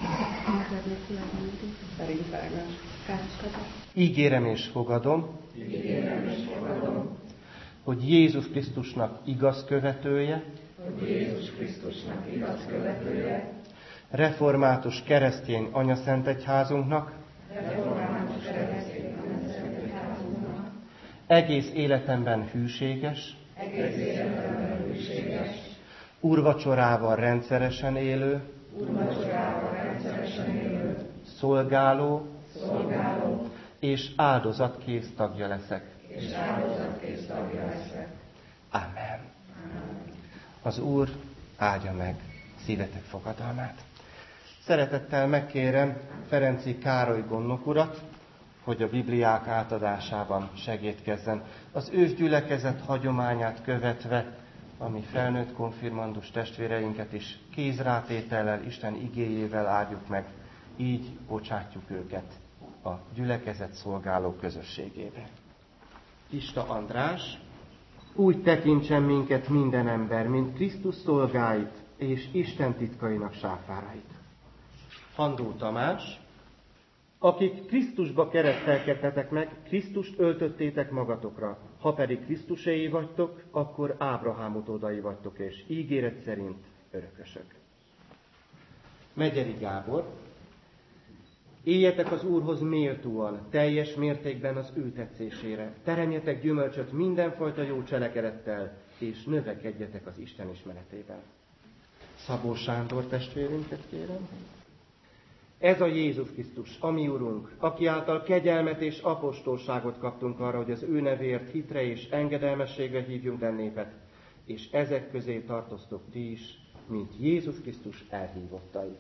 Margit, Ferinc Ágnes, Szakállas Kata. ígérem és fogadom, Ígérem és fogadom, hogy Jézus Krisztusnak igaz követője, hogy Jézus Krisztusnak igaz követője, református keresztény anyaszentegyházunknak, református keresztény anyaszentegyházunknak, egész életemben hűséges, egész életemben hűséges, úrvacsorával rendszeresen élő, úrvacsorával rendszeresen élő, szolgáló, szolgáló és áldozatkész tagja leszek. és áldozatkész tagja leszek. Amen. Az Úr áldja meg szívetek fogadalmát. Szeretettel megkérem Ferenczy Károly gondnok urat, hogy a Bibliák átadásában segítkezzen. Az ősgyülekezet hagyományát követve, ami felnőtt konfirmandus testvéreinket is kézrátétellel, Isten igéjével áldjuk meg, így bocsátjuk őket a gyülekezet szolgáló közösségébe. Pista András, úgy tekintsen minket minden ember, mint Krisztus szolgáit és Isten titkainak sáfárait. Handó Tamás, akik Krisztusba keresztelkedtetek meg, Krisztust öltöttétek magatokra. Ha pedig Krisztuséi vagytok, akkor Ábrahám utódai vagytok, és ígéret szerint örökösök. Megyeri Gábor, éljetek az Úrhoz méltóan, teljes mértékben az ő tetszésére. Teremjetek gyümölcsöt mindenfajta jó cselekedettel, és növekedjetek az Isten ismeretében. Szabó Sándor testvérünket kérem. Ez a Jézus Krisztus, a mi Urunk, aki által kegyelmet és apostolságot kaptunk arra, hogy az ő nevéért hitre és engedelmességre hívjunk den népet, és ezek közé tartoztok ti is, mint Jézus Krisztus elhívottai.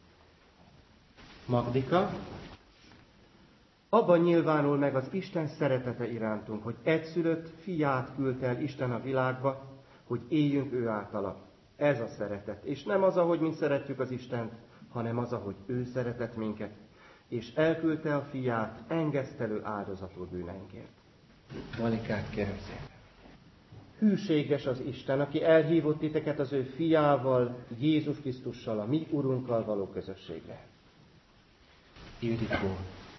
Magdika, abban nyilvánul meg az Isten szeretete irántunk, hogy egyszülött fiát küldte el Isten a világba, hogy éljünk ő általa. Ez a szeretet, és nem az, ahogy mi szeretjük az Istent, hanem az, ahogy ő szeretett minket, és elküldte a fiát engesztelő áldozatul bűneinkért. Valikát kérem szépen. Hűséges az Isten, aki elhívott titeket az ő fiával, Jézus Krisztussal, a mi Urunkkal való közösségre. Ildikó.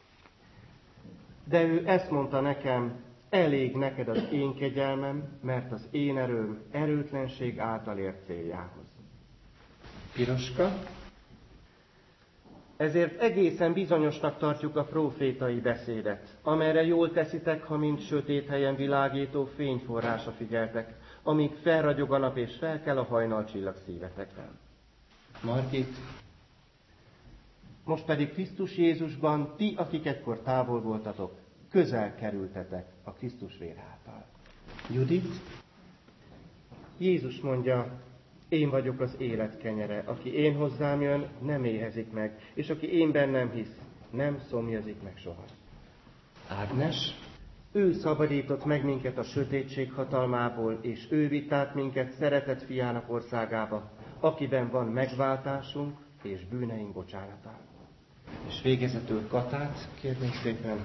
De ő ezt mondta nekem, elég neked az én kegyelmem, mert az én erőm erőtlenség által ért céljához. Piroska. Ezért egészen bizonyosnak tartjuk a prófétai beszédet, amelyre jól teszitek, ha mint sötét helyen világító fényforrása figyeltek, amíg felragyog a nap és felkel a hajnalcsillag szívetekben. Margit. Most pedig Krisztus Jézusban, ti, akik egykor távol voltatok, közel kerültetek a Krisztus vér által. Judit. Jézus mondja, én vagyok az élet kenyere, aki én hozzám jön, nem éhezik meg, és aki én bennem hisz, nem szomjazik meg soha. Ágnes, ő szabadított meg minket a sötétség hatalmából, és ő vitt át minket szeretett fiának országába, akiben van megváltásunk és bűneink bocsánata. És végezetül Katát, kérnék szépen.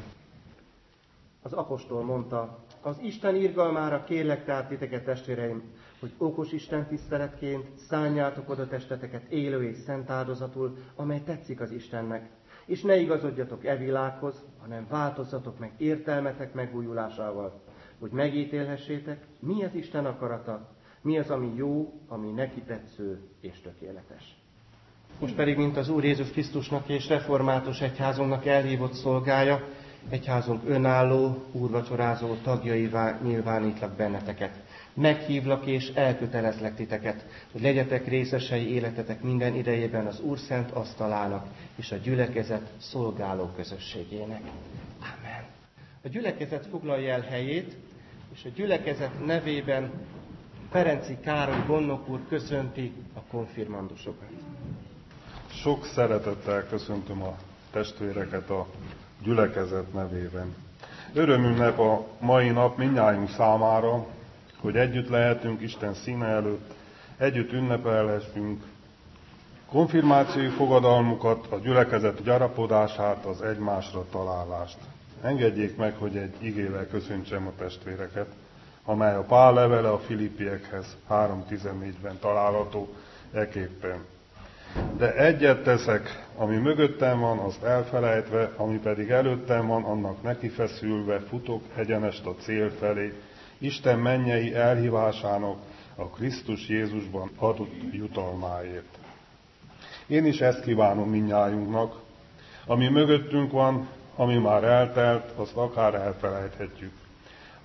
Az apostol mondta, az Isten irgalmára kérlek tehát titeket, testvéreim, hogy okos Isten tiszteletként szánjátok oda testeteket élő és szent áldozatul, amely tetszik az Istennek, és ne igazodjatok e világhoz, hanem változzatok meg értelmetek megújulásával, hogy megítélhessétek, mi az Isten akarata, mi az, ami jó, ami neki tetsző és tökéletes. Most pedig, mint az Úr Jézus Krisztusnak és református egyházunknak elhívott szolgája, egyházunk önálló, úrvacsorázó tagjaivá nyilvánítlak benneteket. Meghívlak és elkötelezlek titeket, hogy legyetek részesei életetek minden idejében az Úr szent asztalának és a gyülekezet szolgáló közösségének. Amen. A gyülekezet foglalja el helyét, és a gyülekezet nevében Ferenczy Károly gondnok úr köszönti a konfirmandusokat. Sok szeretettel köszöntöm a testvéreket a gyülekezet nevében. Örömünnep a mai nap mindnyájunk számára, hogy együtt lehetünk Isten színe előtt, együtt ünnepelhessünk konfirmációi fogadalmukat, a gyülekezet gyarapodását, az egymásra találást. Engedjék meg, hogy egy igével köszöntsem a testvéreket, amely a Pál levele a Filippiekhez három tizennégyben található eképpen. De egyet teszek, ami mögöttem van, azt elfelejtve, ami pedig előttem van, annak nekifeszülve futok egyenest a cél felé, Isten mennyei elhívásának a Krisztus Jézusban adott jutalmáért. Én is ezt kívánom mindnyájunknak, ami mögöttünk van, ami már eltelt, azt akár elfelejthetjük.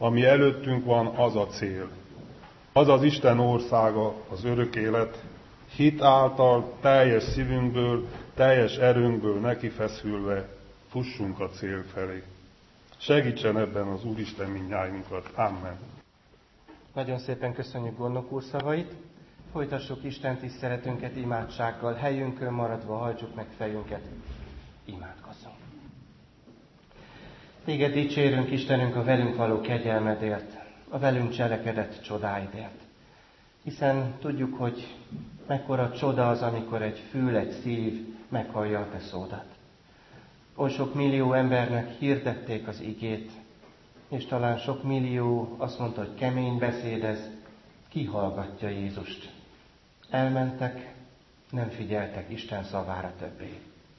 Ami előttünk van, az a cél. Az az Isten országa, az örök élet, hit által, teljes szívünkből, teljes erőnkből nekifeszülve fussunk a cél felé. Segítsen ebben az Úristen mindnyájunkat. Amen. Nagyon szépen köszönjük gondnok úr szavait. Folytassuk Isten tiszteletünket imádsággal. Helyünkön maradva hajtsuk meg fejünket. Imádkozzunk. Téged dicsérünk, Istenünk, a velünk való kegyelmedért, a velünk cselekedett csodáidért. Hiszen tudjuk, hogy mekkora csoda az, amikor egy fül, egy szív meghallja a te szódat. Oly sok millió embernek hirdették az igét, és talán sok millió azt mondta, hogy kemény beszédez, ki hallgatja Jézust. Elmentek, nem figyeltek Isten szavára többé.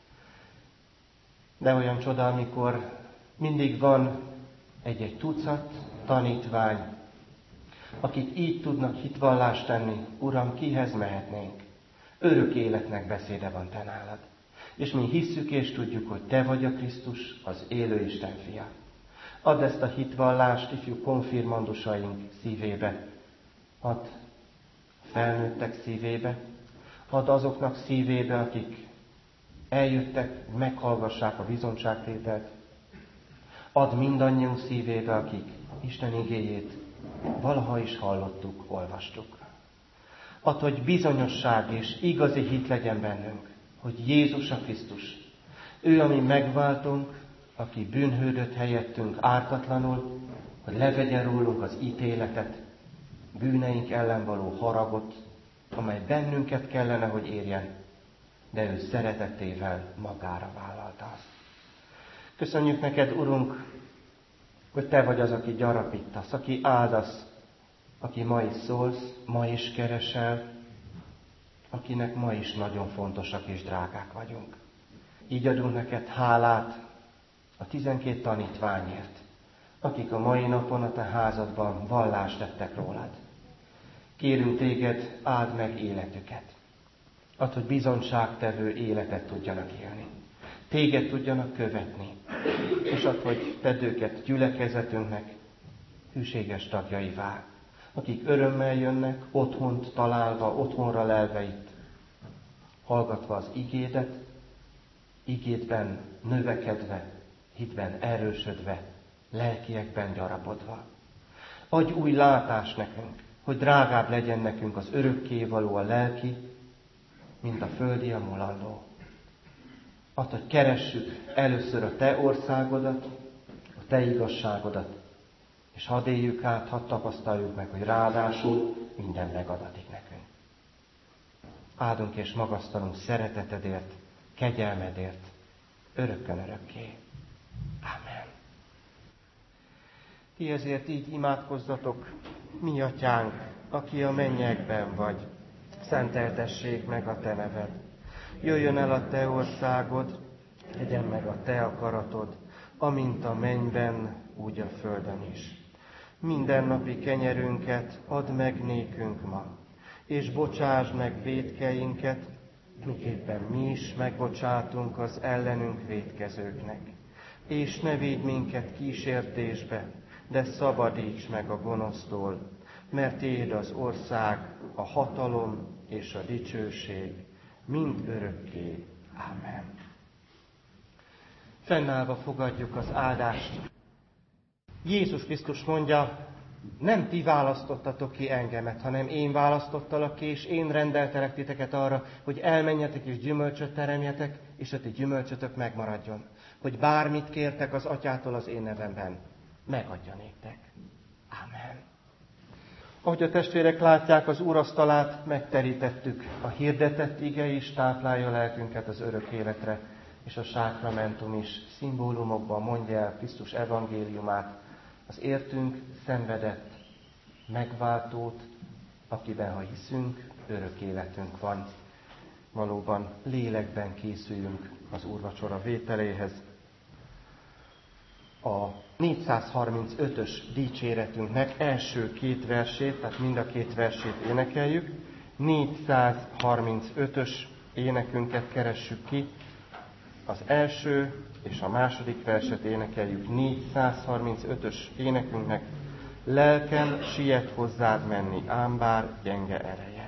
De olyan csoda, amikor mindig van egy-egy tucat tanítvány, akik így tudnak hitvallást tenni. Uram, kihez mehetnénk? Örök életnek beszéde van te nálad. És mi hisszük és tudjuk, hogy te vagy a Krisztus, az élő Isten fia. Add ezt a hitvallást ifjú konfirmandusaink szívébe. Add felnőttek szívébe. Add azoknak szívébe, akik eljöttek, meghallgassák a bizonyságtételt. Add mindannyiunk szívébe, akik Isten igéjét valaha is hallottuk, olvastuk. Add, hogy bizonyosság és igazi hit legyen bennünk, hogy Jézus a Krisztus. Ő, ami megváltunk, aki bűnhődött helyettünk ártatlanul, hogy levegye rólunk az ítéletet, bűneink ellen való haragot, amely bennünket kellene, hogy érjen, de ő szeretetével magára vállalta azt. Köszönjük neked, Urunk, hogy te vagy az, aki gyarapítasz, aki áldasz, aki ma is szólsz, ma is keresel, akinek ma is nagyon fontosak és drágák vagyunk. Így adunk neked hálát a tizenkét tanítványért, akik a mai napon a te házadban vallást tettek rólad. Kérünk téged, áld meg életüket. Add, hogy bizonyságtevő életet tudjanak élni. Téged tudjanak követni. És add, hogy tedd őket gyülekezetünknek hűséges tagjaivá, akik örömmel jönnek, otthont találva, otthonra lelve itt, hallgatva az igédet, igédben növekedve, hitben erősödve, lelkiekben gyarapodva. Adj új látást nekünk, hogy drágább legyen nekünk az örökkévaló, a lelki, mint a földi, a mulandó. Add, hogy keressük először a te országodat, a te igazságodat, és hadd éljük át, hadd tapasztaljuk meg, hogy ráadásul minden megadatik nekünk. Áldunk és magasztalunk szeretetedért, kegyelmedért, örökkön örökké. Amen. Ti ezért így imádkozzatok, mi atyánk, aki a mennyekben vagy, szenteltessék meg a te neved. Jöjjön el a te országod, legyen meg a te akaratod, amint a mennyben, úgy a földön is. Mindennapi kenyerünket add meg nékünk ma, és bocsásd meg vétkeinket, miképpen mi is megbocsátunk az ellenünk vétkezőknek. És ne védj minket kísértésbe, de szabadíts meg a gonosztól, mert tiéd az ország, a hatalom és a dicsőség, mind örökké. Amen. Fennállva fogadjuk az áldást. Jézus Krisztus mondja, nem ti választottatok ki engemet, hanem én választottalak ki, és én rendeltelek titeket arra, hogy elmenjetek és gyümölcsöt teremjetek, és a ti gyümölcsötök megmaradjon. Hogy bármit kértek az atyától az én nevemben, megadja néktek. Amen. Ahogy a testvérek látják, az úrasztalát megterítettük. A hirdetett ige is táplálja lelkünket az örök életre, és a sákramentum is szimbólumokban mondja el Krisztus evangéliumát, az értünk szenvedett megváltót, akiben, ha hiszünk, örök életünk van. Valóban lélekben készüljünk az úrvacsora vételéhez. A négyszázharmincötös dicséretünknek első két versét, tehát mind a két versét énekeljük. négyszázharmincötös énekünket keressük ki. Az első és a második verset énekeljük négyszázharmincötös énekünknek. Lelkem siet hozzád menni, ám bár gyenge ereje.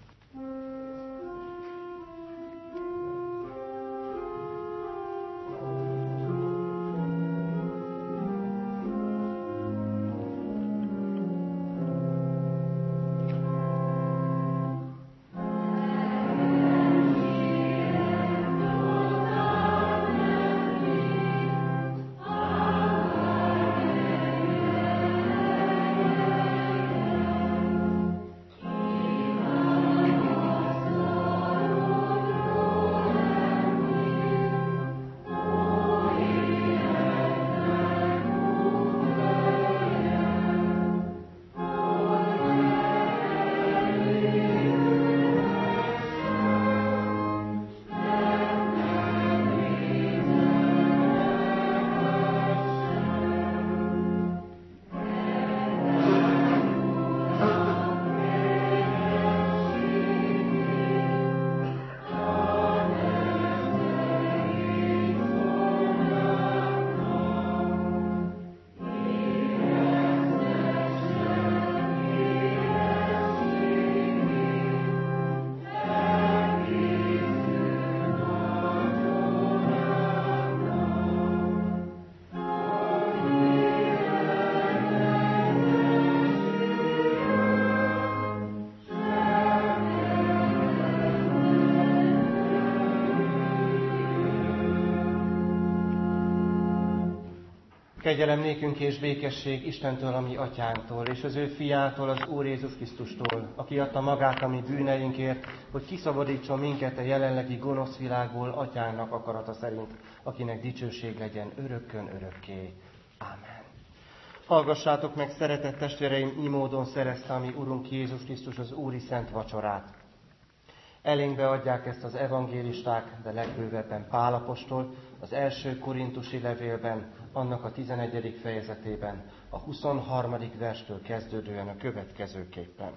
Kegyelem nékünk és békesség Istentől, a mi atyánktól, és az ő fiától, az Úr Jézus Krisztustól, aki adta magát a mi bűneinkért, hogy kiszabadítson minket a jelenlegi gonosz világból atyánknak akarata szerint, akinek dicsőség legyen örökkön örökké. Ámen. Hallgassátok meg, szeretett testvéreim, így módon szerezte a mi Urunk Jézus Krisztus az Úri Szent Vacsorát. Elénkbe adják ezt az evangélisták, de legbővebben Pál apostol, az első korintusi levélben, annak a tizenegyedik fejezetében, a huszonharmadik verstől kezdődően a következőképpen.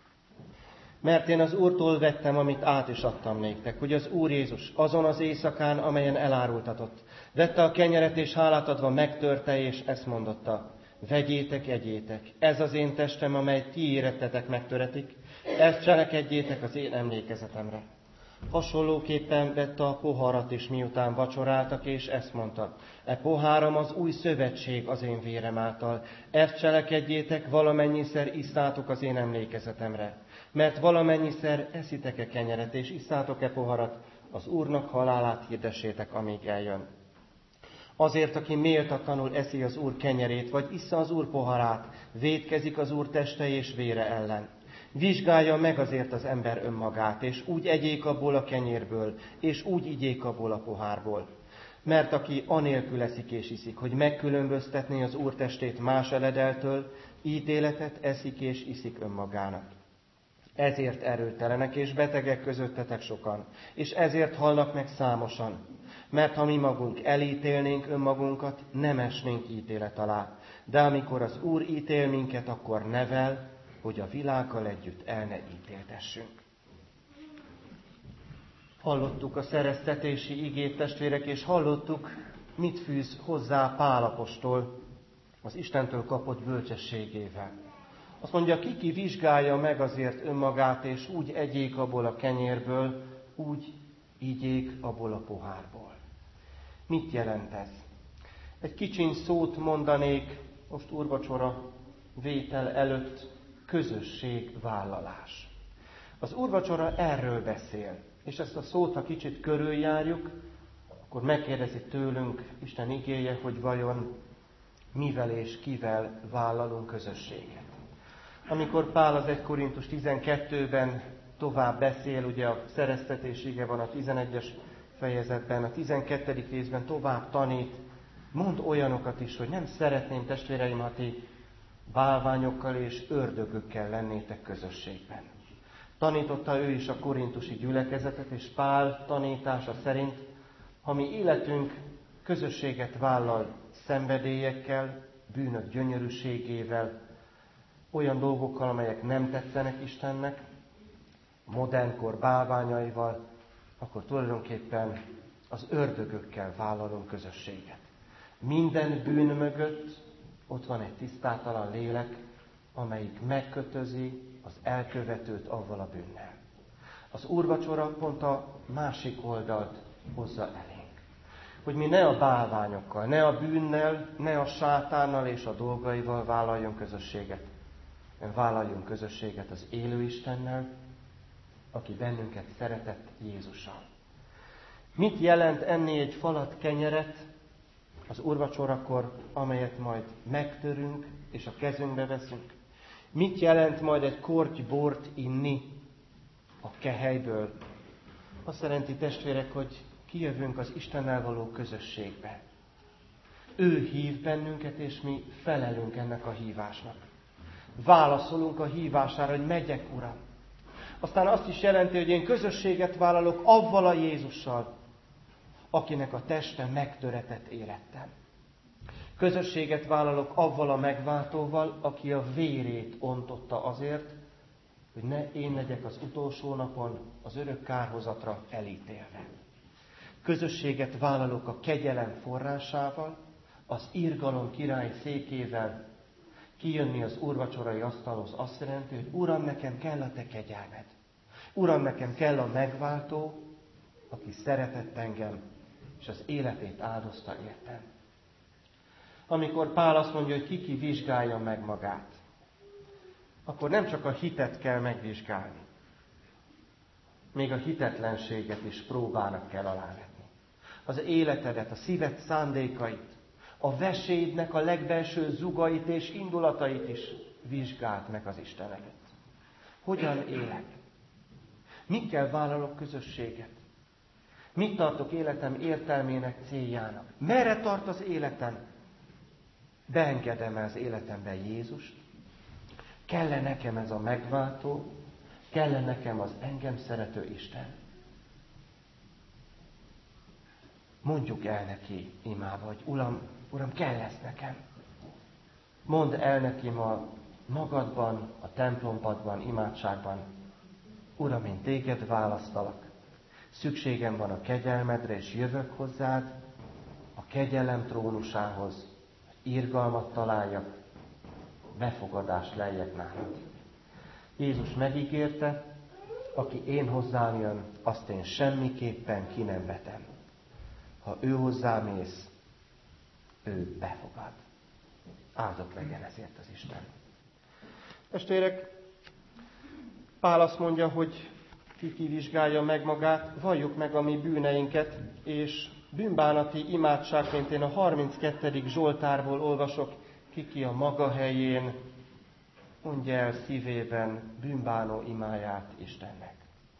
Mert én az Úrtól vettem, amit át is adtam néktek, hogy az Úr Jézus azon az éjszakán, amelyen elárultatott, vette a kenyeret és hálát adva megtörte, és ezt mondotta: vegyétek, egyétek, ez az én testem, amely ti érettetek megtöretik, ezt cselekedjétek az én emlékezetemre. Hasonlóképpen vette a poharat is, miután vacsoráltak, és ezt mondta: e poháram az új szövetség az én vérem által, ezt cselekedjétek, valamennyiszer iszátok az én emlékezetemre. Mert valamennyiszer eszitek-e kenyeret, és iszátok-e poharat, az Úrnak halálát hirdessétek, amíg eljön. Azért, aki méltatlanul eszi az Úr kenyerét, vagy issza az Úr poharát, vétkezik az Úr teste és vére ellen. Vizsgálja meg azért az ember önmagát, és úgy egyék abból a kenyérből, és úgy igyék abból a pohárból. Mert aki anélkül eszik és iszik, hogy megkülönböztetné az Úr testét más eledeltől, ítéletet eszik és iszik önmagának. Ezért erőtelenek és betegek közöttetek sokan, és ezért halnak meg számosan. Mert ha mi magunk elítélnénk önmagunkat, nem esnénk ítélet alá. De amikor az Úr ítél minket, akkor nevel, hogy a világgal együtt el ne ítéltessünk. Hallottuk a szereztetési igét, testvérek, és hallottuk, mit fűz hozzá Pál apostol az Istentől kapott bölcsességével. Azt mondja, ki ki vizsgálja meg azért önmagát, és úgy egyék abból a kenyérből, úgy igyék abból a pohárból. Mit jelent ez? Egy kicsiny szót mondanék most úrvacsora vétel előtt: közösségvállalás. Az úrvacsora erről beszél, és ezt a szót, ha kicsit körüljárjuk, akkor megkérdezi tőlünk Isten igéje, hogy vajon mivel és kivel vállalunk közösséget. Amikor Pál az egy Korintus tizenkettőben tovább beszél, ugye a szereztetés ige van a tizenegyes fejezetben, a tizenkettedik részben tovább tanít, mond olyanokat is, hogy nem szeretném, testvéreim, ha ti bálványokkal és ördögökkel lennétek közösségben. Tanította ő is a korintusi gyülekezetet, és Pál tanítása szerint, ha mi életünk közösséget vállal szenvedélyekkel, bűnök gyönyörűségével, olyan dolgokkal, amelyek nem tetszenek Istennek, modernkor bálványaival, akkor tulajdonképpen az ördögökkel vállalunk közösséget. Minden bűn mögött ott van egy tisztátalan lélek, amelyik megkötözi az elkövetőt avval a bűnnel. Az úrvacsora pont a másik oldalt hozza elénk. Hogy mi ne a bálványokkal, ne a bűnnel, ne a sátánnal és a dolgaival vállaljunk közösséget. Vállaljunk közösséget az élő Istennel, aki bennünket szeretett Jézussal. Mit jelent enni egy falat kenyeret az úrvacsorakor, amelyet majd megtörünk és a kezünkbe veszünk? Mit jelent majd egy korty bort inni a kehelyből? Azt jelenti, testvérek, hogy kijövünk az Istennel való közösségbe. Ő hív bennünket, és mi felelünk ennek a hívásnak. Válaszolunk a hívására, hogy megyek, Uram. Aztán azt is jelenti, hogy én közösséget vállalok avval a Jézussal, akinek a teste megtöretett élettem. Közösséget vállalok avval a megváltóval, aki a vérét ontotta azért, hogy ne én legyek az utolsó napon az örök kárhozatra elítélve. Közösséget vállalok a kegyelem forrásával, az irgalom király székével. Kijönni az úrvacsorai asztalhoz azt jelenti, hogy Uram, nekem kell a te kegyelmed. Uram, nekem kell a megváltó, aki szeretett engem, és az életét áldozta értem. Amikor Pál azt mondja, hogy ki-ki vizsgálja meg magát, akkor nem csak a hitet kell megvizsgálni. Még a hitetlenséget is próbának kell alávetni. Az életedet, a szíved szándékait, a vesédnek a legbelső zugait és indulatait is vizsgáld meg az Isten előtt. Hogyan élek? Mikkel vállalok közösséget? Mit tartok életem értelmének, céljának? Merre tart az életem? Beengedem az életemben Jézust? Kell-e nekem ez a megváltó? Kell-e nekem az engem szerető Isten? Mondjuk el neki imádva, hogy Uram, Uram, kell lesz nekem. Mondd el neki ma magadban, a templompadban, imádságban. Uram, én téged választalak. Szükségem van a kegyelmedre, és jövök hozzád, a kegyelem trónusához, hogy irgalmat találjak, befogadást lejjek nálad. Jézus megígérte, aki én hozzám jön, azt én semmiképpen ki nem vetem. Ha ő hozzám mész, ő befogad. Áldott legyen ezért az Isten. Testvérek, Pál azt mondja, hogy ki kivizsgálja meg magát, valljuk meg a mi bűneinket, és bűnbánati imádságként én a harminckettedik Zsoltárból olvasok, ki a maga helyén mondja el szívében bűnbánó imáját Istennek.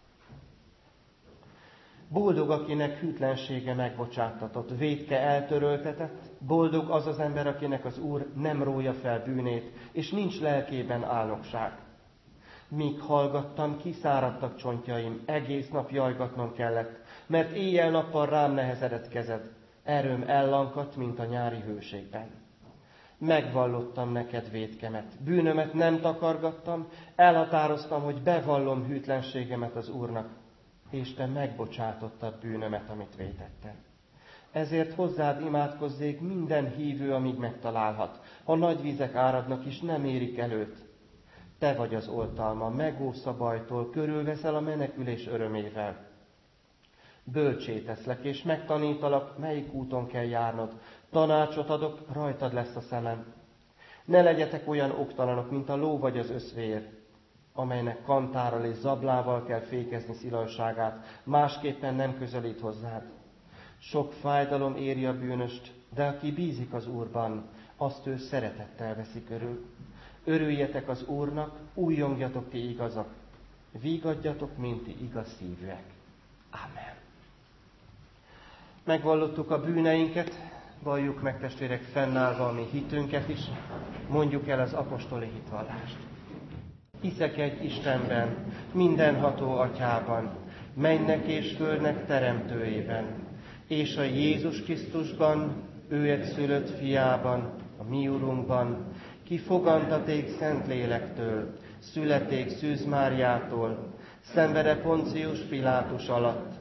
Boldog, akinek hűtlensége megbocsáttatott, vétke eltöröltetett, boldog az az ember, akinek az Úr nem rója fel bűnét, és nincs lelkében álnokság. Míg hallgattam, kiszáradtak csontjaim, egész nap jajgatnom kellett, mert éjjel-nappal rám nehezedett kezed, erőm ellankadt, mint a nyári hőségben. Megvallottam neked vétkemet, bűnömet nem takargattam, elhatároztam, hogy bevallom hűtlenségemet az Úrnak, és te megbocsátottad bűnömet, amit vétettem. Ezért hozzád imádkozzék minden hívő, amíg megtalálhat. Ha nagy vizek áradnak is, nem érik előtt. Te vagy az oltalma, megóvsz a bajtól, körülveszel a menekülés örömével. Bölcsé teszlek, és megtanítalak, melyik úton kell járnod. Tanácsot adok, rajtad lesz a szemem. Ne legyetek olyan oktalanok, mint a ló vagy az öszvér, amelynek kantárral és zablával kell fékezni szilajságát, másképpen nem közelít hozzád. Sok fájdalom éri a bűnöst, de aki bízik az Úrban, azt ő szeretettel veszi körül. Örüljetek az Úrnak, újjongjatok ti igazak, vígadjatok, mint ti igaz szívűek. Amen. Megvallottuk a bűneinket, valljuk meg, testvérek, fennállva a mi hitünket is, mondjuk el az apostoli hitvallást. Hiszek egy Istenben, mindenható Atyában, mennek és földnek teremtőjében, és a Jézus Krisztusban, ő egy szülött fiában, a mi Urunkban, ki fogantaték Szentlélektől, születék Szűz Máriától, szenvede Poncius Pilátus alatt,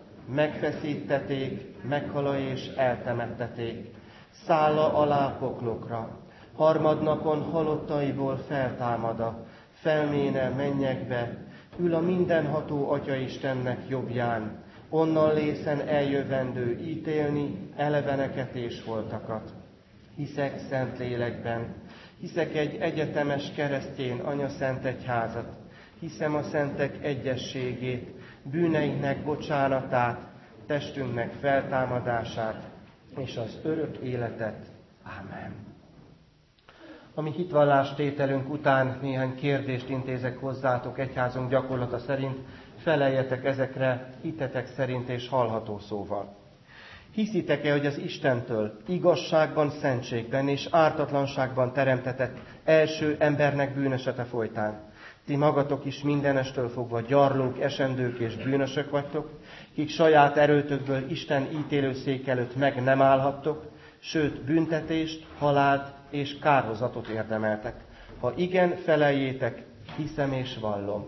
megfeszítették, meghala és eltemetteték, szálla alá poklokra, harmadnapon halottaiból feltámada, felméne mennyekbe, ül a mindenható Atya Istennek jobbján, onnan lészen eljövendő ítélni eleveneket és holtakat. Hiszek szent lélekben, hiszek egy egyetemes keresztény anyaszent egyházat, hiszem a szentek egyességét, bűneinknek bocsánatát, testünknek feltámadását és az örök életet. Ámen. A mi hitvallástételünk után néhány kérdést intézek hozzátok egyházunk gyakorlata szerint, feleljetek ezekre hitetek szerint és hallható szóval. Hiszitek-e, hogy az Istentől igazságban, szentségben és ártatlanságban teremtetett első embernek bűnesete folytán ti magatok is mindenestől fogva gyarlók, esendők és bűnösök vagytok, kik saját erőtökből Isten ítélőszék előtt meg nem állhattok, sőt büntetést, halált és kárhozatot érdemeltek. Ha igen, feleljétek, hiszem és vallom.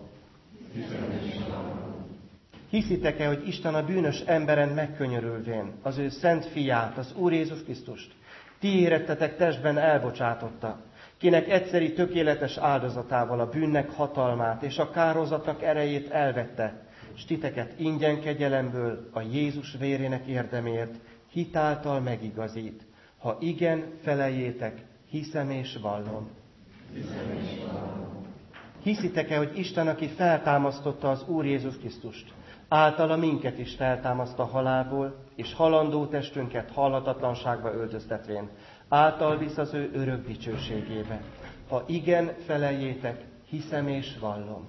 Hiszitek-e, hogy Isten a bűnös emberen megkönyörülvén az ő szent fiát, az Úr Jézus Krisztust, ti érettetek testben elbocsátotta, kinek egyszeri tökéletes áldozatával a bűnnek hatalmát és a kárhozatnak erejét elvette, s titeket ingyen kegyelemből a Jézus vérének érdemért hitáltal megigazít. Ha igen, feleljétek, hiszem és vallom. Hiszem és vallom. Hiszitek-e, hogy Isten, aki feltámasztotta az Úr Jézus Krisztust, általa minket is feltámaszt a halálból, és halandó testünket halhatatlanságba öltöztetvén, által visz az ő örök dicsőségébe. Ha igen, feleljétek, hiszem és vallom.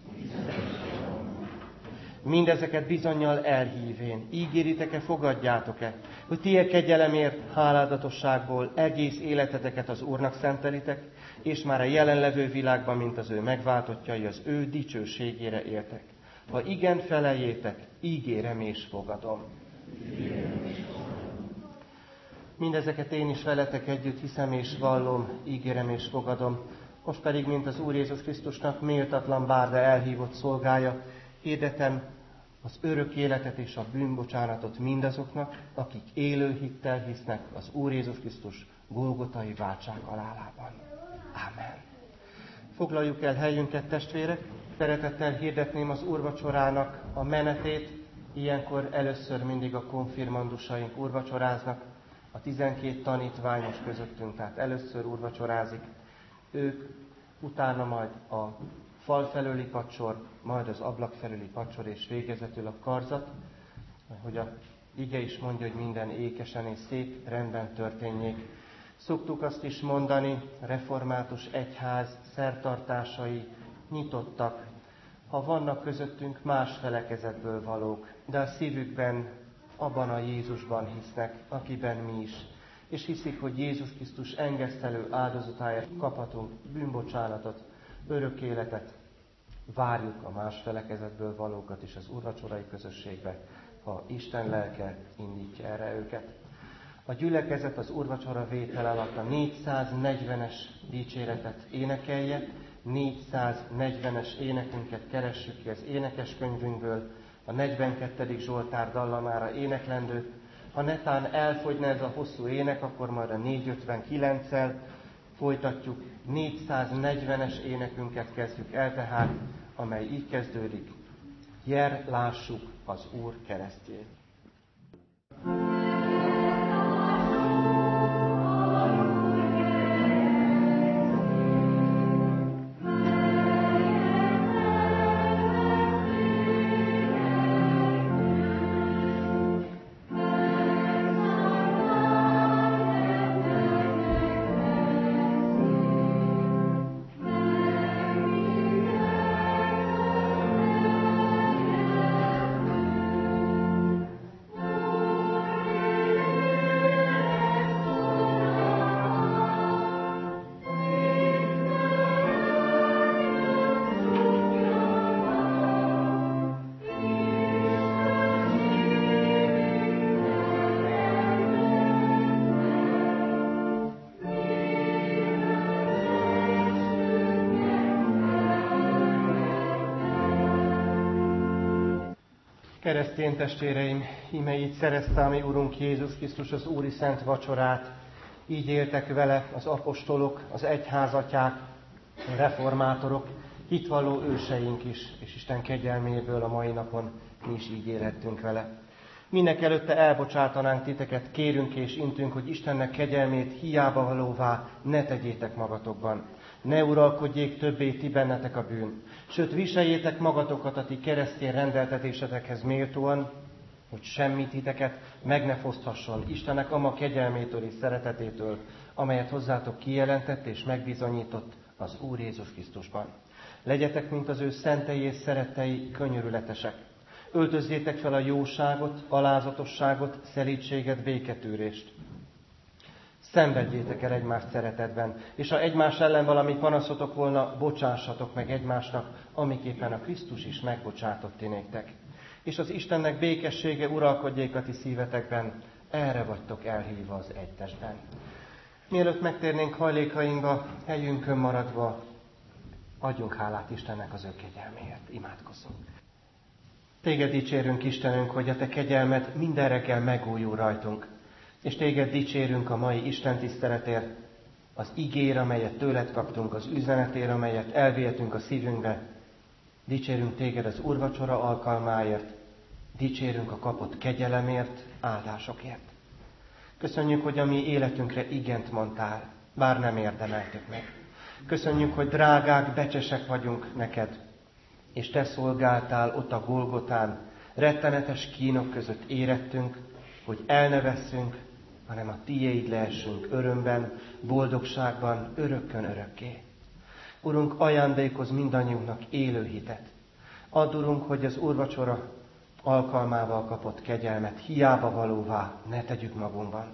Mindezeket bizonnyal elhívén, ígéritek-e, fogadjátok-e, hogy ti a kegyelemért, háládatosságból egész életeteket az Úrnak szentelitek, és már a jelenlevő világban, mint az ő megváltottjai, az ő dicsőségére éltek. Ha igen, feleljétek, ígérem és fogadom. Mindezeket én is veletek együtt hiszem és vallom, ígérem és fogadom. Most pedig, mint az Úr Jézus Krisztusnak méltatlan bár, de elhívott szolgája, hirdetem az örök életet és a bűnbocsánatot mindazoknak, akik élő hittel hisznek az Úr Jézus Krisztus Golgotai váltság halálában. Ámen. Foglaljuk el helyünket, testvérek. Szeretettel hirdetném az úrvacsorának a menetét. Ilyenkor először mindig a konfirmandusaink úrvacsoráznak. A tizenkét tanítványos közöttünk, tehát először úrvacsorázik. Ők, utána majd a fal felőli pacsor, majd az ablak felőli pacsor, és végezetül a karzat, hogy a ige is mondja, hogy minden ékesen és szép rendben történjék. Szoktuk azt is mondani, református egyház szertartásai nyitottak, ha vannak közöttünk más felekezetből valók, de a szívükben abban a Jézusban hisznek, akiben mi is, és hiszik, hogy Jézus Krisztus engesztelő áldozatáért kaphatunk bűnbocsánatot, örök életet. Várjuk a más felekezetből valókat is az úrvacsorai közösségbe, ha Isten lelke indítja erre őket. A gyülekezet az úrvacsora vétel alatt a négyszáznegyvenes dicséretet énekelje, négyszáznegyvenes énekünket keressük ki az énekeskönyvünkből, a negyvenkettedik Zsoltár dallamára éneklendőt. Ha netán elfogyna ez a hosszú ének, akkor majd a négyszázötvenkilenccel folytatjuk, négyszáznegyvenes énekünket kezdjük el tehát, amely így kezdődik. Gyer, lássuk az Úr keresztjét. Keresztény testvéreim, íme így szerezte a mi Urunk Jézus Krisztus az Úri Szent Vacsorát, Így éltek vele az apostolok, az egyházatyák, a reformátorok, hitvalló őseink is, és Isten kegyelméből a mai napon mi is így élhettünk vele. Mindenek előtte elbocsátanánk titeket, kérünk és intünk, hogy Istennek kegyelmét hiába valóvá ne tegyétek magatokban. Ne uralkodjék többé ti bennetek a bűn, sőt viseljétek magatokat a ti keresztény rendeltetésetekhez méltóan, hogy semmit titeket meg ne foszthasson Istennek ama kegyelmétől és szeretetétől, amelyet hozzátok kijelentett és megbizonyított az Úr Jézus Krisztusban. Legyetek, mint az ő szentei és szerettei, könyörületesek. Öltözzétek fel a jóságot, alázatosságot, szelídséget, béketűrést. Szenvedjétek el egymást szeretetben, és ha egymás ellen valami panaszotok volna, bocsássatok meg egymásnak, amiképpen a Krisztus is megbocsátott ti néktek. És az Istennek békessége uralkodjék a ti szívetekben, erre vagytok elhívva az egy testben. Mielőtt megtérnénk hajlékainkba, helyünkön maradva, adjunk hálát Istennek az ő kegyelméért. Imádkozzunk. Téged dicsérünk, Istenünk, hogy a te kegyelmed minden reggel megújul rajtunk, és téged dicsérünk a mai Isten tiszteletért, az igér, amelyet tőled kaptunk, az üzenetért, amelyet elvihetünk a szívünkbe. Dicsérünk téged az úrvacsora alkalmáért, dicsérünk a kapott kegyelemért, áldásokért. Köszönjük, hogy a mi életünkre igent mondtál, bár nem érdemeltük meg. Köszönjük, hogy drágák, becsesek vagyunk neked, és te szolgáltál ott a Golgotán, rettenetes kínok között érettünk, hogy el ne vesszünk, hanem a tiéd lehessünk örömben, boldogságban, örökkön örökké. Urunk, ajándékozz mindannyiunknak élő hitet. Add, Urunk, hogy az úrvacsora alkalmával kapott kegyelmet hiába valóvá ne tegyük magunkban.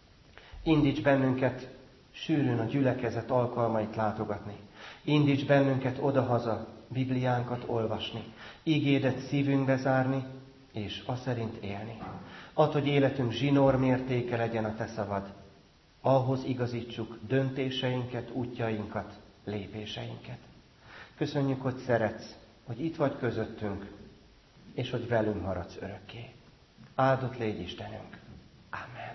Indíts bennünket sűrűn a gyülekezet alkalmait látogatni. Indíts bennünket odahaza Bibliánkat olvasni, ígédet szívünkbe zárni, és azt szerint élni. Add, hogy életünk zsinór mértéke legyen a te szavad. Ahhoz igazítsuk döntéseinket, útjainkat, lépéseinket. Köszönjük, hogy szeretsz, hogy itt vagy közöttünk, és hogy velünk maradsz örökké. Áldott légy Istenünk. Amen.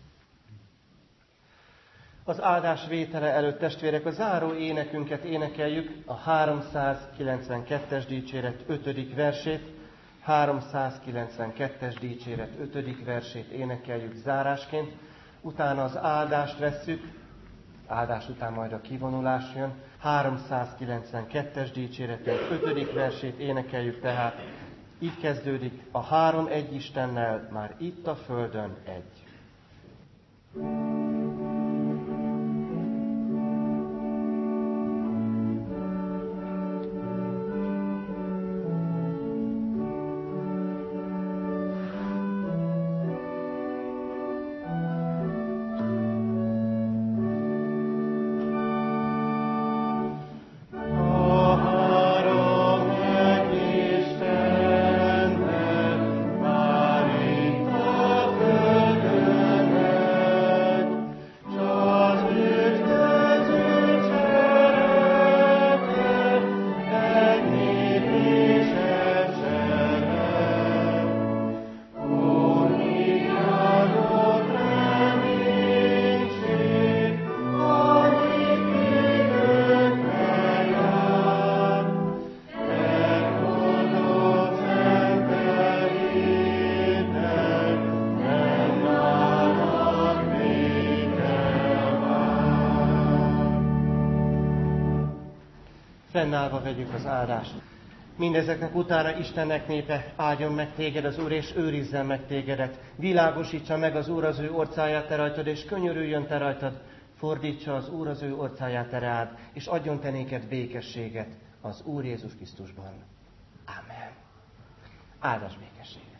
Az áldás vétele előtt, testvérek, a záró énekünket énekeljük, a háromszázkilencvenkettes dicséret ötödik versét, háromszázkilencvenkettes dicséret ötödik versét énekeljük zárásként, utána az áldást vesszük, áldás után majd a kivonulás jön, háromszázkilencvenkettes dicséretünk ötödik versét énekeljük tehát, így kezdődik, a három egy Istennel már itt a földön egy. Fennállva vegyük az áldást. Mindezeknek utána Istennek népe, áldjon meg téged az Úr, és őrizzen meg tégedet. Világosítsa meg az Úr az ő orcáját te rajtad, és könyörüljön te rajtad. Fordítsa az Úr az ő orcáját te rád, és adjon te néked békességet az Úr Jézus Krisztusban. Amen. Áldás békességet.